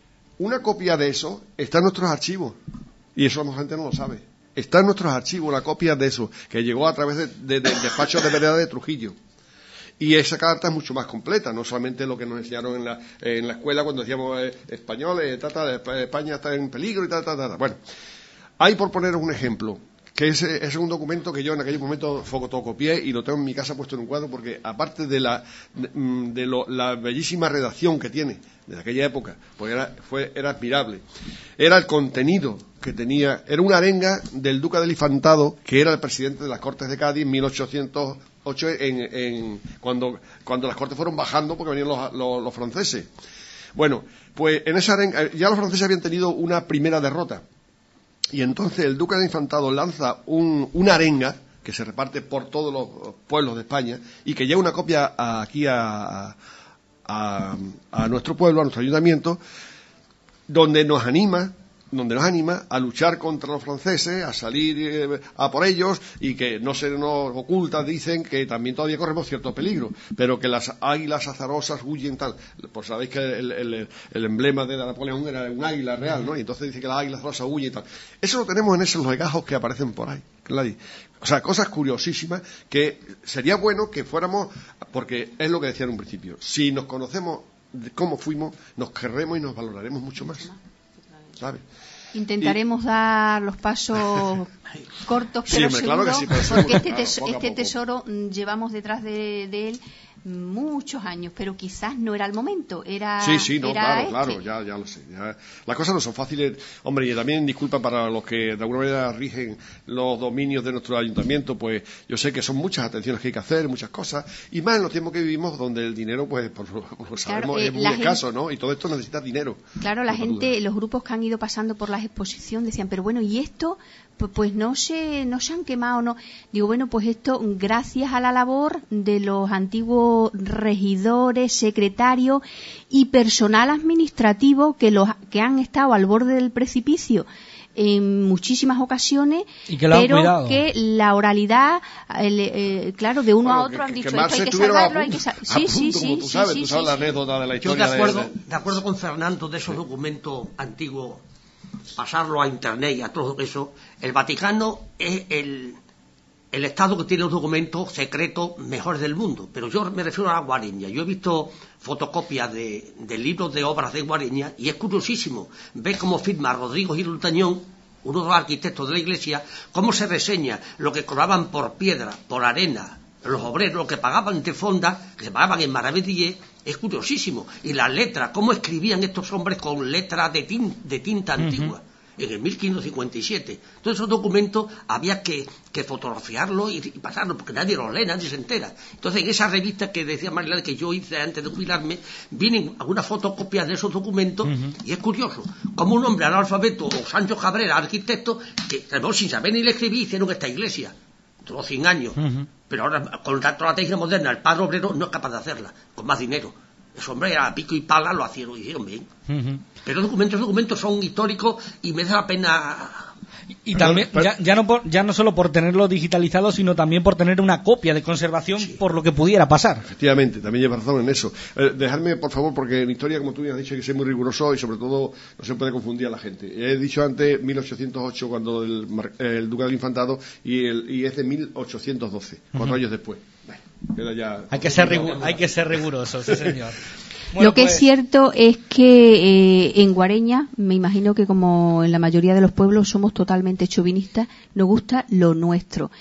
Una copia de eso está en nuestros archivos, y eso la gente no lo sabe. Está en nuestros archivos la copia de eso, que llegó a través del de, de, de despacho de Vereda de Trujillo. Y esa carta es mucho más completa, no solamente lo que nos enseñaron en la, en la escuela cuando decíamos eh, españoles, ta, ta, España está en peligro y tal, tal, tal. Bueno, hay, por poneros un ejemplo, que es, es un documento que yo en aquel momento fotocopié y lo tengo en mi casa puesto en un cuadro porque aparte de la de, de lo, la bellísima redacción que tiene desde aquella época, pues era, fue, era admirable, era el contenido que tenía, era una arenga del duque del Infantado, que era el presidente de las Cortes de Cádiz en mil ochocientos ocho, en, en, cuando, cuando las Cortes fueron bajando porque venían los, los, los franceses. Bueno, pues en esa arenga, ya los franceses habían tenido una primera derrota. Y entonces el duque de Infantado lanza un, una arenga que se reparte por todos los pueblos de España y que lleva una copia a, aquí a, a, a nuestro pueblo, a nuestro ayuntamiento, donde nos anima donde nos anima a luchar contra los franceses, a salir eh, a por ellos, y que no se nos oculta, dicen que también todavía corremos cierto peligro, pero que las águilas azarosas huyen tal. Pues sabéis que el, el, el emblema de Napoleón era un águila real, ¿no? Y entonces dice que las águilas azarosas huyen y tal. Eso lo tenemos en esos legajos que aparecen por ahí. O sea, cosas curiosísimas que sería bueno que fuéramos, porque es lo que decía en un principio, si nos conocemos de cómo fuimos, nos querremos y nos valoraremos mucho más, ¿sabes? Intentaremos y... dar los pasos cortos, pero sí, hombre, seguros, claro que sí, pero porque este, claro, tes- poco a este poco. tesoro llevamos detrás de, de él muchos años, pero quizás no era el momento, era sí, sí, no, era claro, este. claro, ya, ya lo sé. Ya. Las cosas no son fáciles, hombre, y también disculpa para los que de alguna manera rigen los dominios de nuestro ayuntamiento, pues yo sé que son muchas atenciones que hay que hacer, muchas cosas, y más en los tiempos que vivimos, donde el dinero, pues, por lo por sabemos, Claro, eh, es muy la escaso, gente... ¿no? Y todo esto necesita dinero. Claro, la no gente, duda. los grupos que han ido pasando por las exposiciones decían, pero bueno, ¿y esto? Pues, pues no se no se han quemado, ¿no? Digo, bueno, pues esto gracias a la labor de los antiguos regidores, secretarios y personal administrativo que los que han estado al borde del precipicio en muchísimas ocasiones, y que lo han pero cuidado. que la oralidad, el, eh, claro, de uno Bueno, a otro que, han que, dicho, que esto hay que estuvieron salvarlo, a hay que punto, sa- a sí, punto, sí, como sí, tú sí, sabes, sí, tú sí, sabes la sí. anécdota de la Yo historia de acuerdo, de, de... de acuerdo con Fernando de esos documentos antiguos, pasarlo a internet y a todo eso. El Vaticano es el, el Estado que tiene los documentos secretos mejores del mundo, pero yo me refiero a Guareña. Yo he visto fotocopias de, de libros de obras de Guareña y es curiosísimo ver cómo firma Rodrigo Gil Tañón, uno de los arquitectos de la iglesia, cómo se reseña lo que cobraban por piedra, por arena, los obreros, lo que pagaban de fonda, que se pagaban en Maravedillé. Es curiosísimo. Y las letras, cómo escribían estos hombres con letras de, tin, de tinta uh-huh. antigua, en el mil quinientos cincuenta y siete. Todos esos documentos había que, que fotografiarlos y, y pasarlos, porque nadie los lee, nadie se entera. Entonces, en esa revista que decía Marilán, que yo hice antes de jubilarme, vienen algunas fotocopias de esos documentos, uh-huh. y es curioso, como un hombre analfabeto, o Sancho Cabrera, arquitecto, que sin saber ni le escribí, hicieron esta iglesia. Duró cien años. Uh-huh. Pero ahora, con toda la técnica moderna, el padre obrero no es capaz de hacerla, con más dinero. Ese hombre era pico y pala, lo hicieron, lo hicieron bien. Uh-huh. Pero los documentos, los documentos son históricos y me da la pena... Y también, ya, ya, no por, ya no solo por tenerlo digitalizado, sino también por tener una copia de conservación, sí, por lo que pudiera pasar. Efectivamente, también lleva razón en eso. Eh, dejadme, por favor, porque en historia, como tú bien has dicho, hay que ser muy riguroso y sobre todo no se puede confundir a la gente. He dicho antes mil ochocientos ocho, cuando el, el Ducado del Infantado, y, el, y es de mil ochocientos doce, cuatro uh-huh. años después. Bueno, queda ya... Hay que ser, rigu- hay que ser riguroso, sí señor. Bueno, lo que pues... es cierto es que eh, en Guareña, me imagino que como en la mayoría de los pueblos somos totalmente chauvinistas, nos gusta lo nuestro.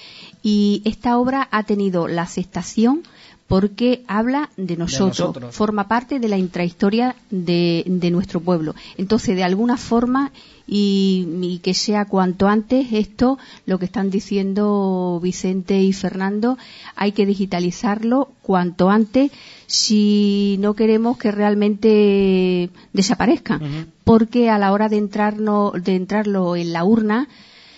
Y esta obra ha tenido la aceptación porque habla de nosotros, de nosotros. Forma parte de la intrahistoria de, de nuestro pueblo. Entonces, de alguna forma, y, y que sea cuanto antes, esto, lo que están diciendo Vicente y Fernando, hay que digitalizarlo cuanto antes, si no queremos que realmente desaparezcan, uh-huh. porque a la hora de entrarnos, de entrarlo en la urna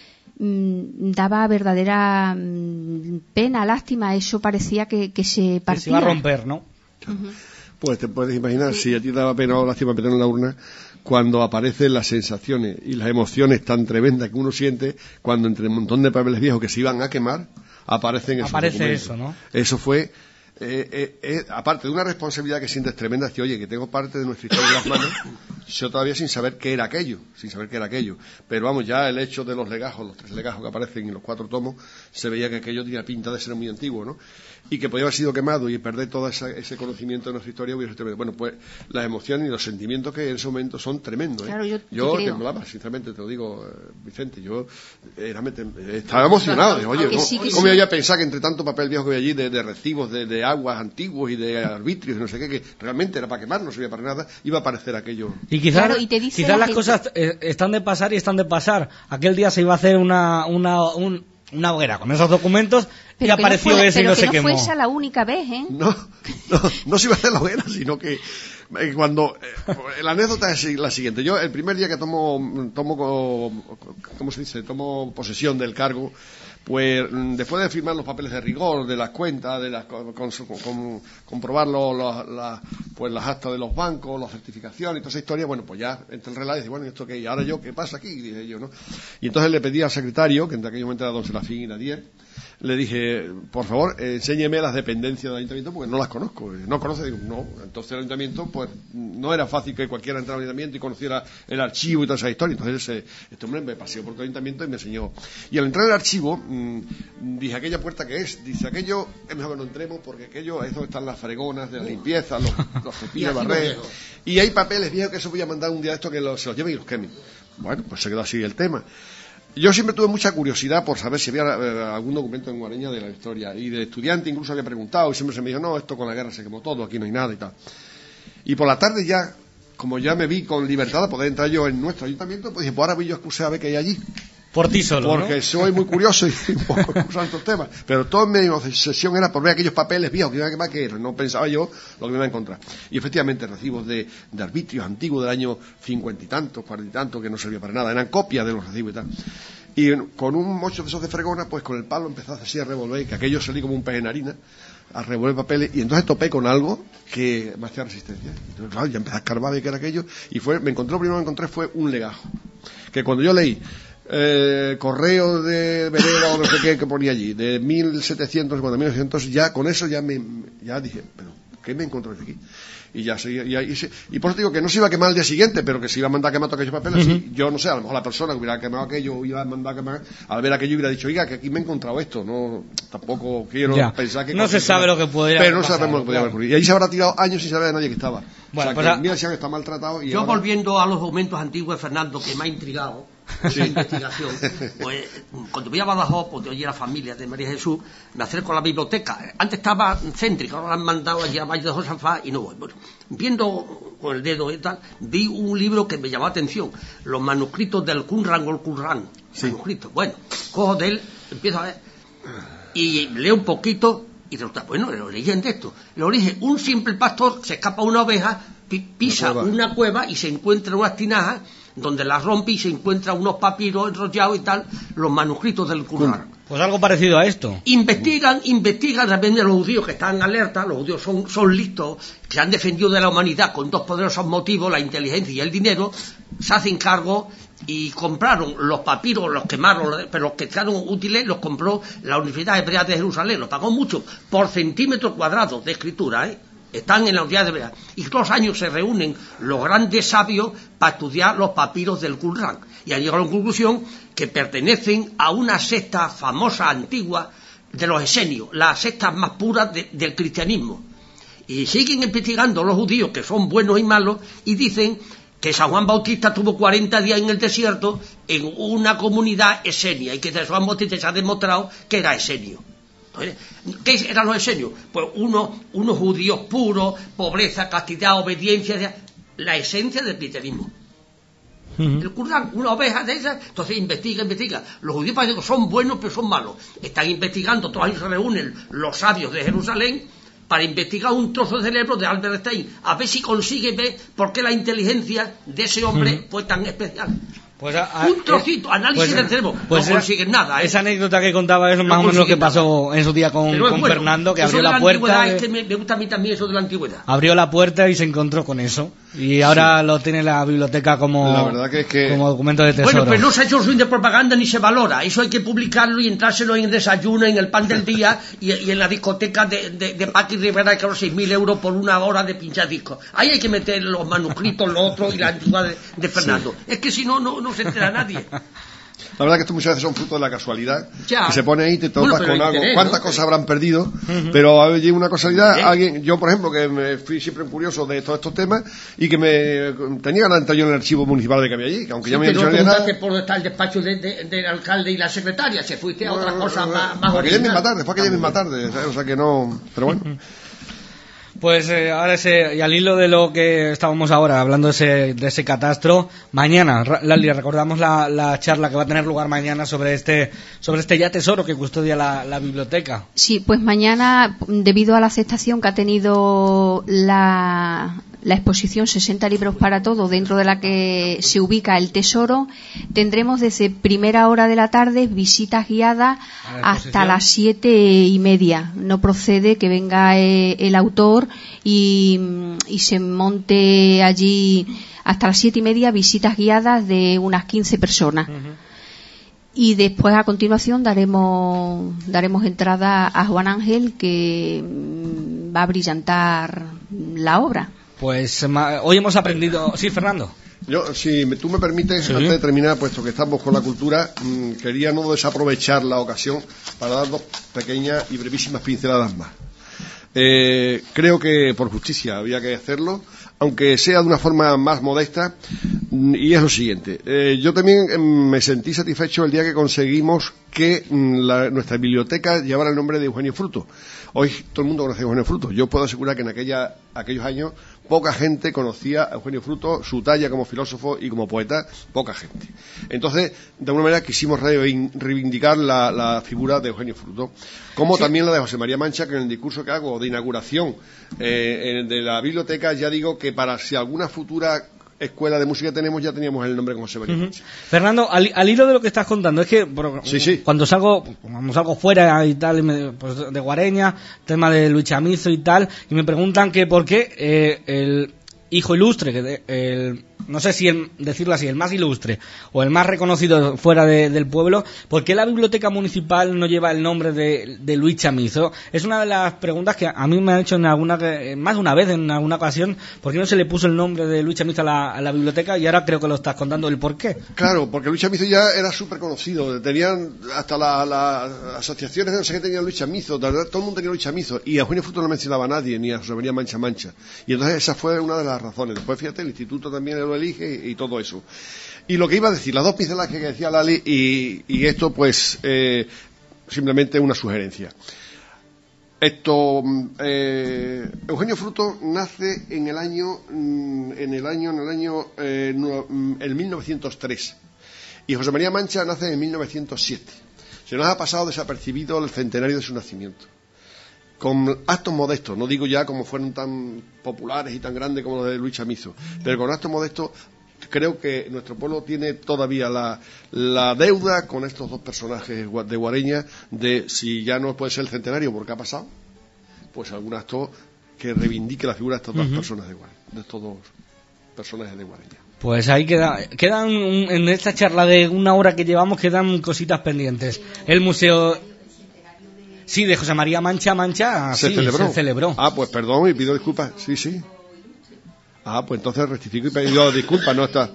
mmm, daba verdadera mmm, pena, lástima, eso parecía que, que se partía. Que se iba a romper, ¿no? Uh-huh. Pues te puedes imaginar, si a ti daba pena o lástima meterlo en la urna, cuando aparecen las sensaciones y las emociones tan tremendas que uno siente cuando entre un montón de papeles viejos que se iban a quemar aparecen esos Aparece documentos. Eso, ¿no? Eso fue Eh, eh, eh, aparte de una responsabilidad que sientes tremenda, decir, oye, que tengo parte de nuestra historia en las manos, yo todavía sin saber qué era aquello, sin saber qué era aquello. Pero vamos, ya el hecho de los legajos, los tres legajos que aparecen en los cuatro tomos, se veía que aquello tenía pinta de ser muy antiguo, ¿no? Y que podía haber sido quemado y perder todo esa, ese conocimiento de nuestra historia hubiera sido tremendo. Bueno, pues las emociones y los sentimientos que en ese momento son tremendos, ¿eh? Claro, yo yo temblaba, sinceramente, te lo digo, Vicente, yo era, me tem- estaba emocionado, de, oye, ¿cómo, sí, ¿cómo sí. me voy a pensar que entre tanto papel viejo que hay allí, de, de recibos, de, de aguas antiguos y de arbitrios y no sé qué, que realmente era para quemar, no servía para nada, iba a aparecer aquello. Y quizás, claro, y te dice quizás la las gente... cosas eh, están de pasar y están de pasar. Aquel día se iba a hacer una, una, un, una hoguera con esos documentos Pero y apareció no fue, ese y no se no quemó. Fue esa la única vez, ¿eh? No, no, no se iba a hacer la hoguera, sino que eh, cuando... Eh, la anécdota es la siguiente. Yo, el primer día que tomo, tomo ¿cómo se dice? Tomo posesión del cargo, pues después de firmar los papeles de rigor, de las cuentas, de las, con, con, con, comprobar lo, lo, la, pues las actas de los bancos, las certificaciones y toda esa historia, bueno, pues ya entra el relato y dice, bueno, ¿esto qué? ¿Y ahora yo qué pasa aquí? Y dije yo, ¿no? Y entonces le pedí al secretario, que en aquel momento era don Serafín Iradier, le dije, por favor, eh, enséñeme las dependencias del ayuntamiento porque no las conozco. No conoce, digo, no. Entonces el ayuntamiento, pues no era fácil que cualquiera entrara al ayuntamiento y conociera el archivo y toda esa historia. Entonces eh, este hombre me paseó por todo el ayuntamiento y me enseñó. Y al entrar al archivo, mmm, dije, ¿aquella puerta qué es? Dice, aquello es mejor que no entremos porque aquello es donde están las fregonas de la limpieza, los, los cepillos de barrer. Y hay papeles viejos que eso voy a mandar un día a esto que los, se los lleven y los quemen. Bueno, pues se quedó así el tema. Yo siempre tuve mucha curiosidad por saber si había eh, algún documento en Guareña de la historia, y de estudiante incluso había preguntado y siempre se me dijo, no, esto con la guerra se quemó todo, aquí no hay nada y tal. Y por la tarde ya, como ya me vi con libertad de poder entrar yo en nuestro ayuntamiento, pues dije, pues ahora voy yo a excusar a ver qué hay allí. Por ti solo, porque ¿no? soy muy curioso y un poco excusar estos temas. Pero toda mi obsesión era por ver aquellos papeles viejos que iba a quemar, que eran. No pensaba yo lo que me iba a encontrar. Y efectivamente, recibos de, de arbitrios antiguos del año cincuenta y tantos, cuarenta y tantos, que no servía para nada. Eran copias de los recibos y tal. Y con un mocho de esos de fregona, pues con el palo empezó así a revolver, que aquello salí como un pez en harina, a revolver papeles, y entonces topé con algo que me hacía resistencia. Entonces, claro, ya empecé a escarbar de qué era aquello, y fue, me encontré, lo primero que encontré fue un legajo. Que cuando yo leí, eh, correo de vereda o no sé qué que ponía allí, de mil setecientos, cuando mil novecientos, ya con eso ya me, ya dije, pero, ¿qué me encontré aquí? Y ya seguía, y, y, y por eso digo que no se iba a quemar al día siguiente, pero que se iba a mandar a quemar todos aquellos papeles. Uh-huh. Y yo no sé, a lo mejor la persona que hubiera quemado aquello iba a mandar a quemar, al ver aquello hubiera dicho, oiga, que aquí me he encontrado esto. No, tampoco quiero ya. pensar que no se sabe lo que podría pero no pasar, sabemos lo que podría haber ocurrido. Y ahí se habrá tirado años sin saber de nadie que estaba. Bueno, o sea, pues que a... mira si está maltratado. Y yo ahora... volviendo a los documentos antiguos de Fernando, que me ha intrigado sí. la investigación, pues cuando voy a Badajoz, porque oye la familia de María Jesús, me acerco a la biblioteca. Antes estaba céntrica, ahora la han mandado allí a Valle de Josafá y no voy. Bueno, viendo con el dedo y tal, vi un libro que me llamó la atención, los manuscritos del Qumran o el Qur'an. Sí. Manuscritos. Bueno, cojo de él, empiezo a ver y leo un poquito y resulta, bueno, lo leyen de esto. El origen, un simple pastor se escapa una oveja, pisa una cueva, una cueva y se encuentra unas tinajas donde las rompe y se encuentra unos papiros enrollados y tal, los manuscritos del Qur'an. Pues algo parecido a esto. Investigan, investigan, realmente los judíos que están en alerta, los judíos son, son listos, que han defendido de la humanidad con dos poderosos motivos, la inteligencia y el dinero, se hacen cargo y compraron los papiros, los quemaron, pero los que quedaron útiles los compró la Universidad Hebrea de Jerusalén, los pagó mucho, por centímetro cuadrado de escritura, ¿eh? Están en la Universidad de Hebrea. Y todos los años se reúnen los grandes sabios para estudiar los papiros del Qur'an. Y han llegado a la conclusión que pertenecen a una secta famosa, antigua, de los esenios, las sectas más puras de, del cristianismo. Y siguen investigando los judíos, que son buenos y malos, y dicen que San Juan Bautista tuvo cuarenta días en el desierto en una comunidad esenia, y que de San Juan Bautista se ha demostrado que era esenio. ¿Qué eran los esenios? Pues unos, unos judíos puros, pobreza, castidad, obediencia, la esencia del cristianismo. Uh-huh. El Qur'an, una oveja de esas, entonces investiga, investiga. Los judíos parece que son buenos pero son malos. Están investigando, todos ahí se reúnen los sabios de Jerusalén para investigar un trozo de cerebro de Albert Einstein, a ver si consigue ver por qué la inteligencia de ese hombre uh-huh. fue tan especial. Pues a, a, un trocito, análisis pues, del cerebro, pues no consiguen nada. ¿eh? Esa anécdota que contaba es más no o menos lo que pasó nada. En su día con, con bueno, Fernando, que abrió la, la puerta. Es que me, me gusta a mí también eso de la antigüedad. Abrió la puerta y se encontró con eso. Y ahora sí. lo tiene la biblioteca como, la verdad que es que... como documento de tesoro. Bueno, pero no se ha hecho su de propaganda ni se valora. Eso hay que publicarlo y entrárselo en el desayuno, en el pan del día y, y en la discoteca de, de, de Paqui Rivera, que son seis mil euros por una hora de pinchar discos. Ahí hay que meter los manuscritos, lo otro y la antigua de, de Fernando. Sí. Es que si no, no, no se entera nadie. La verdad que esto muchas veces son fruto de la casualidad, ya. que se pone ahí y te topas bueno, con algo. Interés, ¿Cuántas ¿no? cosas habrán perdido? Uh-huh. Pero hay una casualidad, ¿sí? alguien, yo por ejemplo, que me fui siempre curioso de todos estos temas y que me tenía ganas de entrar yo en el archivo municipal de que había allí, que aunque sí, ya me había dicho no nada. por dónde está el despacho de, de, del alcalde y la secretaria, se fuiste a otra cosa no, más, más aquella misma tarde, fue aquella misma tarde, o sea que no, pero bueno. Pues eh, ahora ese, y al hilo de lo que estábamos ahora hablando de ese, de ese catastro, mañana, Lali, recordamos la, la charla que va a tener lugar mañana sobre este sobre este ya tesoro que custodia la, la biblioteca. Sí, pues mañana, debido a la aceptación que ha tenido la, la exposición sesenta libros para todos, dentro de la que se ubica el tesoro, tendremos desde primera hora de la tarde visitas guiadas hasta las siete y media. No procede que venga eh, el autor y, y se monte allí hasta las siete y media visitas guiadas de unas quince personas. Uh-huh. Y después, a continuación, daremos daremos entrada a Juan Ángel, que va a brillantar la obra. Pues hoy hemos aprendido... Sí, Fernando. Yo, si tú me permites, ¿sí? Antes de terminar, puesto que estamos con la cultura, mmm, quería no desaprovechar la ocasión para dar dos pequeñas y brevísimas pinceladas más. Eh, creo que por justicia había que hacerlo, aunque sea de una forma más modesta, y es lo siguiente. Eh, yo también eh, me sentí satisfecho el día que conseguimos que mm, la, nuestra biblioteca llevara el nombre de Eugenio Fruto. Hoy todo el mundo conoce a Eugenio Fruto. Yo puedo asegurar que en aquella, aquellos años poca gente conocía a Eugenio Fruto, su talla como filósofo y como poeta, poca gente. Entonces, de alguna manera quisimos reivindicar la, la figura de Eugenio Fruto, como sí. También la de José María Mancha, que en el discurso que hago de inauguración eh, de la biblioteca ya digo que para si alguna futura escuela de música tenemos, ya teníamos el nombre como José María Mancha. Uh-huh. Fernando, al, al hilo de lo que estás contando, es que por, sí, sí. cuando salgo, cuando salgo fuera y tal, me, pues de Guareña, tema de Luis Chamizo y tal, y me preguntan que por qué eh, el hijo ilustre, que de, el, no sé si el, decirlo así, el más ilustre o el más reconocido fuera de, del pueblo, ¿por qué la biblioteca municipal no lleva el nombre de, de Luis Chamizo? Es una de las preguntas que a mí me han hecho en alguna, más de una vez, en alguna ocasión, ¿por qué no se le puso el nombre de Luis Chamizo a la, a la biblioteca? Y ahora creo que lo estás contando el por qué. Claro, porque Luis Chamizo ya era súper conocido, tenían hasta las la asociaciones, no sé qué tenían Luis Chamizo, todo el mundo tenía Luis Chamizo, y a Eugenio Fruto no mencionaba a nadie, ni a José María Mancha Mancha, y entonces esa fue una de las razones. Después fíjate, el instituto también lo elige y todo eso. Y lo que iba a decir, las dos pinceladas que decía Lali, y, y esto pues eh, simplemente una sugerencia. Esto, eh, Eugenio Fruto nace en el año, en el año, en el año, eh, el mil novecientos tres, y José María Mancha nace en mil novecientos siete. Se nos ha pasado desapercibido el centenario de su nacimiento, con actos modestos, no digo ya como fueron tan populares y tan grandes como los de Luis Chamizo, pero con actos modestos creo que nuestro pueblo tiene todavía la, la deuda con estos dos personajes de Guareña, de si ya no puede ser el centenario porque ha pasado, pues algún acto que reivindique la figura de estas dos uh-huh. personas de Guareña, de estos dos personajes de Guareña. Pues ahí queda, quedan en esta charla de una hora que llevamos quedan cositas pendientes. El museo... Sí, de José María Mancha Mancha se, sí, celebró. se celebró. Ah, pues perdón y pido disculpas. Sí, sí. Ah, pues entonces rectifico y pido disculpas. No está.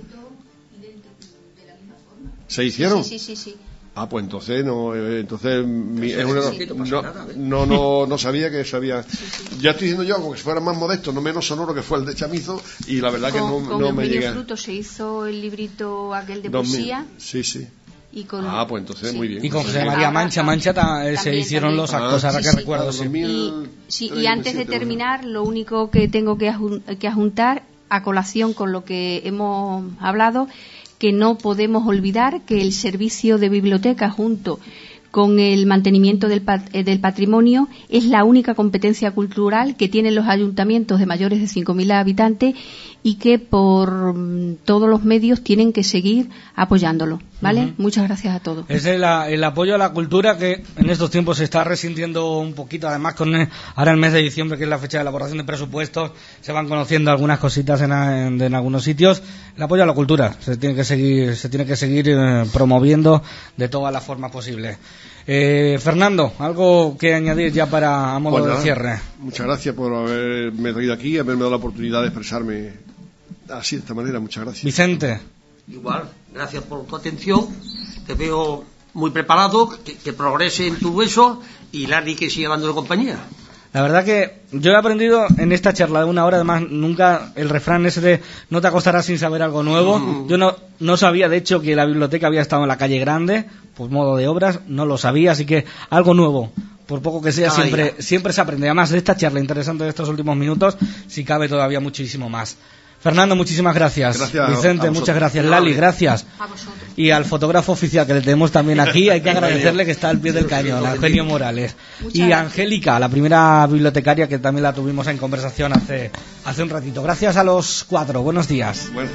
¿Se hicieron? Sí, sí, sí, sí. Ah, pues entonces no, entonces mi, es una, no, no, no, no sabía que sabía. Ya estoy diciendo yo como que si fuera más modesto, no menos sonoro que fue el de Chamizo, y la verdad con, que no, con no me llega. Con Fruto se hizo el librito aquel de poesía. Sí, sí. Y con, ah, pues entonces sí. muy bien. Y con José María Mancha Mancha ta, eh, se hicieron también. Los actos, ah, ahora sí, que sí. recuerdo. Sí. Y, sí, y antes de terminar, lo único que tengo que, ajun- que adjuntar, a colación con lo que hemos hablado, que no podemos olvidar que el servicio de biblioteca junto con el mantenimiento del, pat- del patrimonio es la única competencia cultural que tienen los ayuntamientos de mayores de cinco mil habitantes y que por mm, todos los medios tienen que seguir apoyándolo, ¿vale? Uh-huh. Muchas gracias a todos. Es el, el apoyo a la cultura que en estos tiempos se está resintiendo un poquito, además con el, ahora el mes de diciembre, que es la fecha de elaboración de presupuestos, se van conociendo algunas cositas en, en, en algunos sitios. El apoyo a la cultura se tiene que seguir, se tiene que seguir eh, promoviendo de todas las formas posibles. Eh, Fernando, algo que añadir ya para a modo pues nada, de cierre. Muchas gracias por haberme traído aquí y haberme dado la oportunidad de expresarme así, de esta manera. Muchas gracias. Vicente. Igual, gracias por tu atención. Te veo muy preparado, que, que progrese en tu hueso, y Lari que siga dando de compañía. La verdad que yo he aprendido en esta charla de una hora, además nunca el refrán ese de no te acostarás sin saber algo nuevo. Uh-huh. Yo no, no sabía, de hecho, que la biblioteca había estado en la calle Grande, pues modo de obras, no lo sabía, así que algo nuevo por poco que sea, Cada siempre, día. siempre se aprende. Además de esta charla interesante de estos últimos minutos, si cabe todavía muchísimo más. Fernando, muchísimas gracias. Gracias Vicente, a muchas vosotros. gracias. Lali, gracias. A vosotros. Y al fotógrafo oficial que le tenemos también aquí, hay que agradecerle que está al pie del cañón, a Eugenio Morales. Muchas Y gracias. Angélica, la primera bibliotecaria que también la tuvimos en conversación hace, hace un ratito. Gracias a los cuatro, buenos días. Bueno,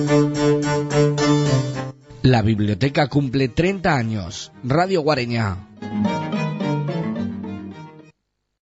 La biblioteca cumple treinta años. Radio Guareña.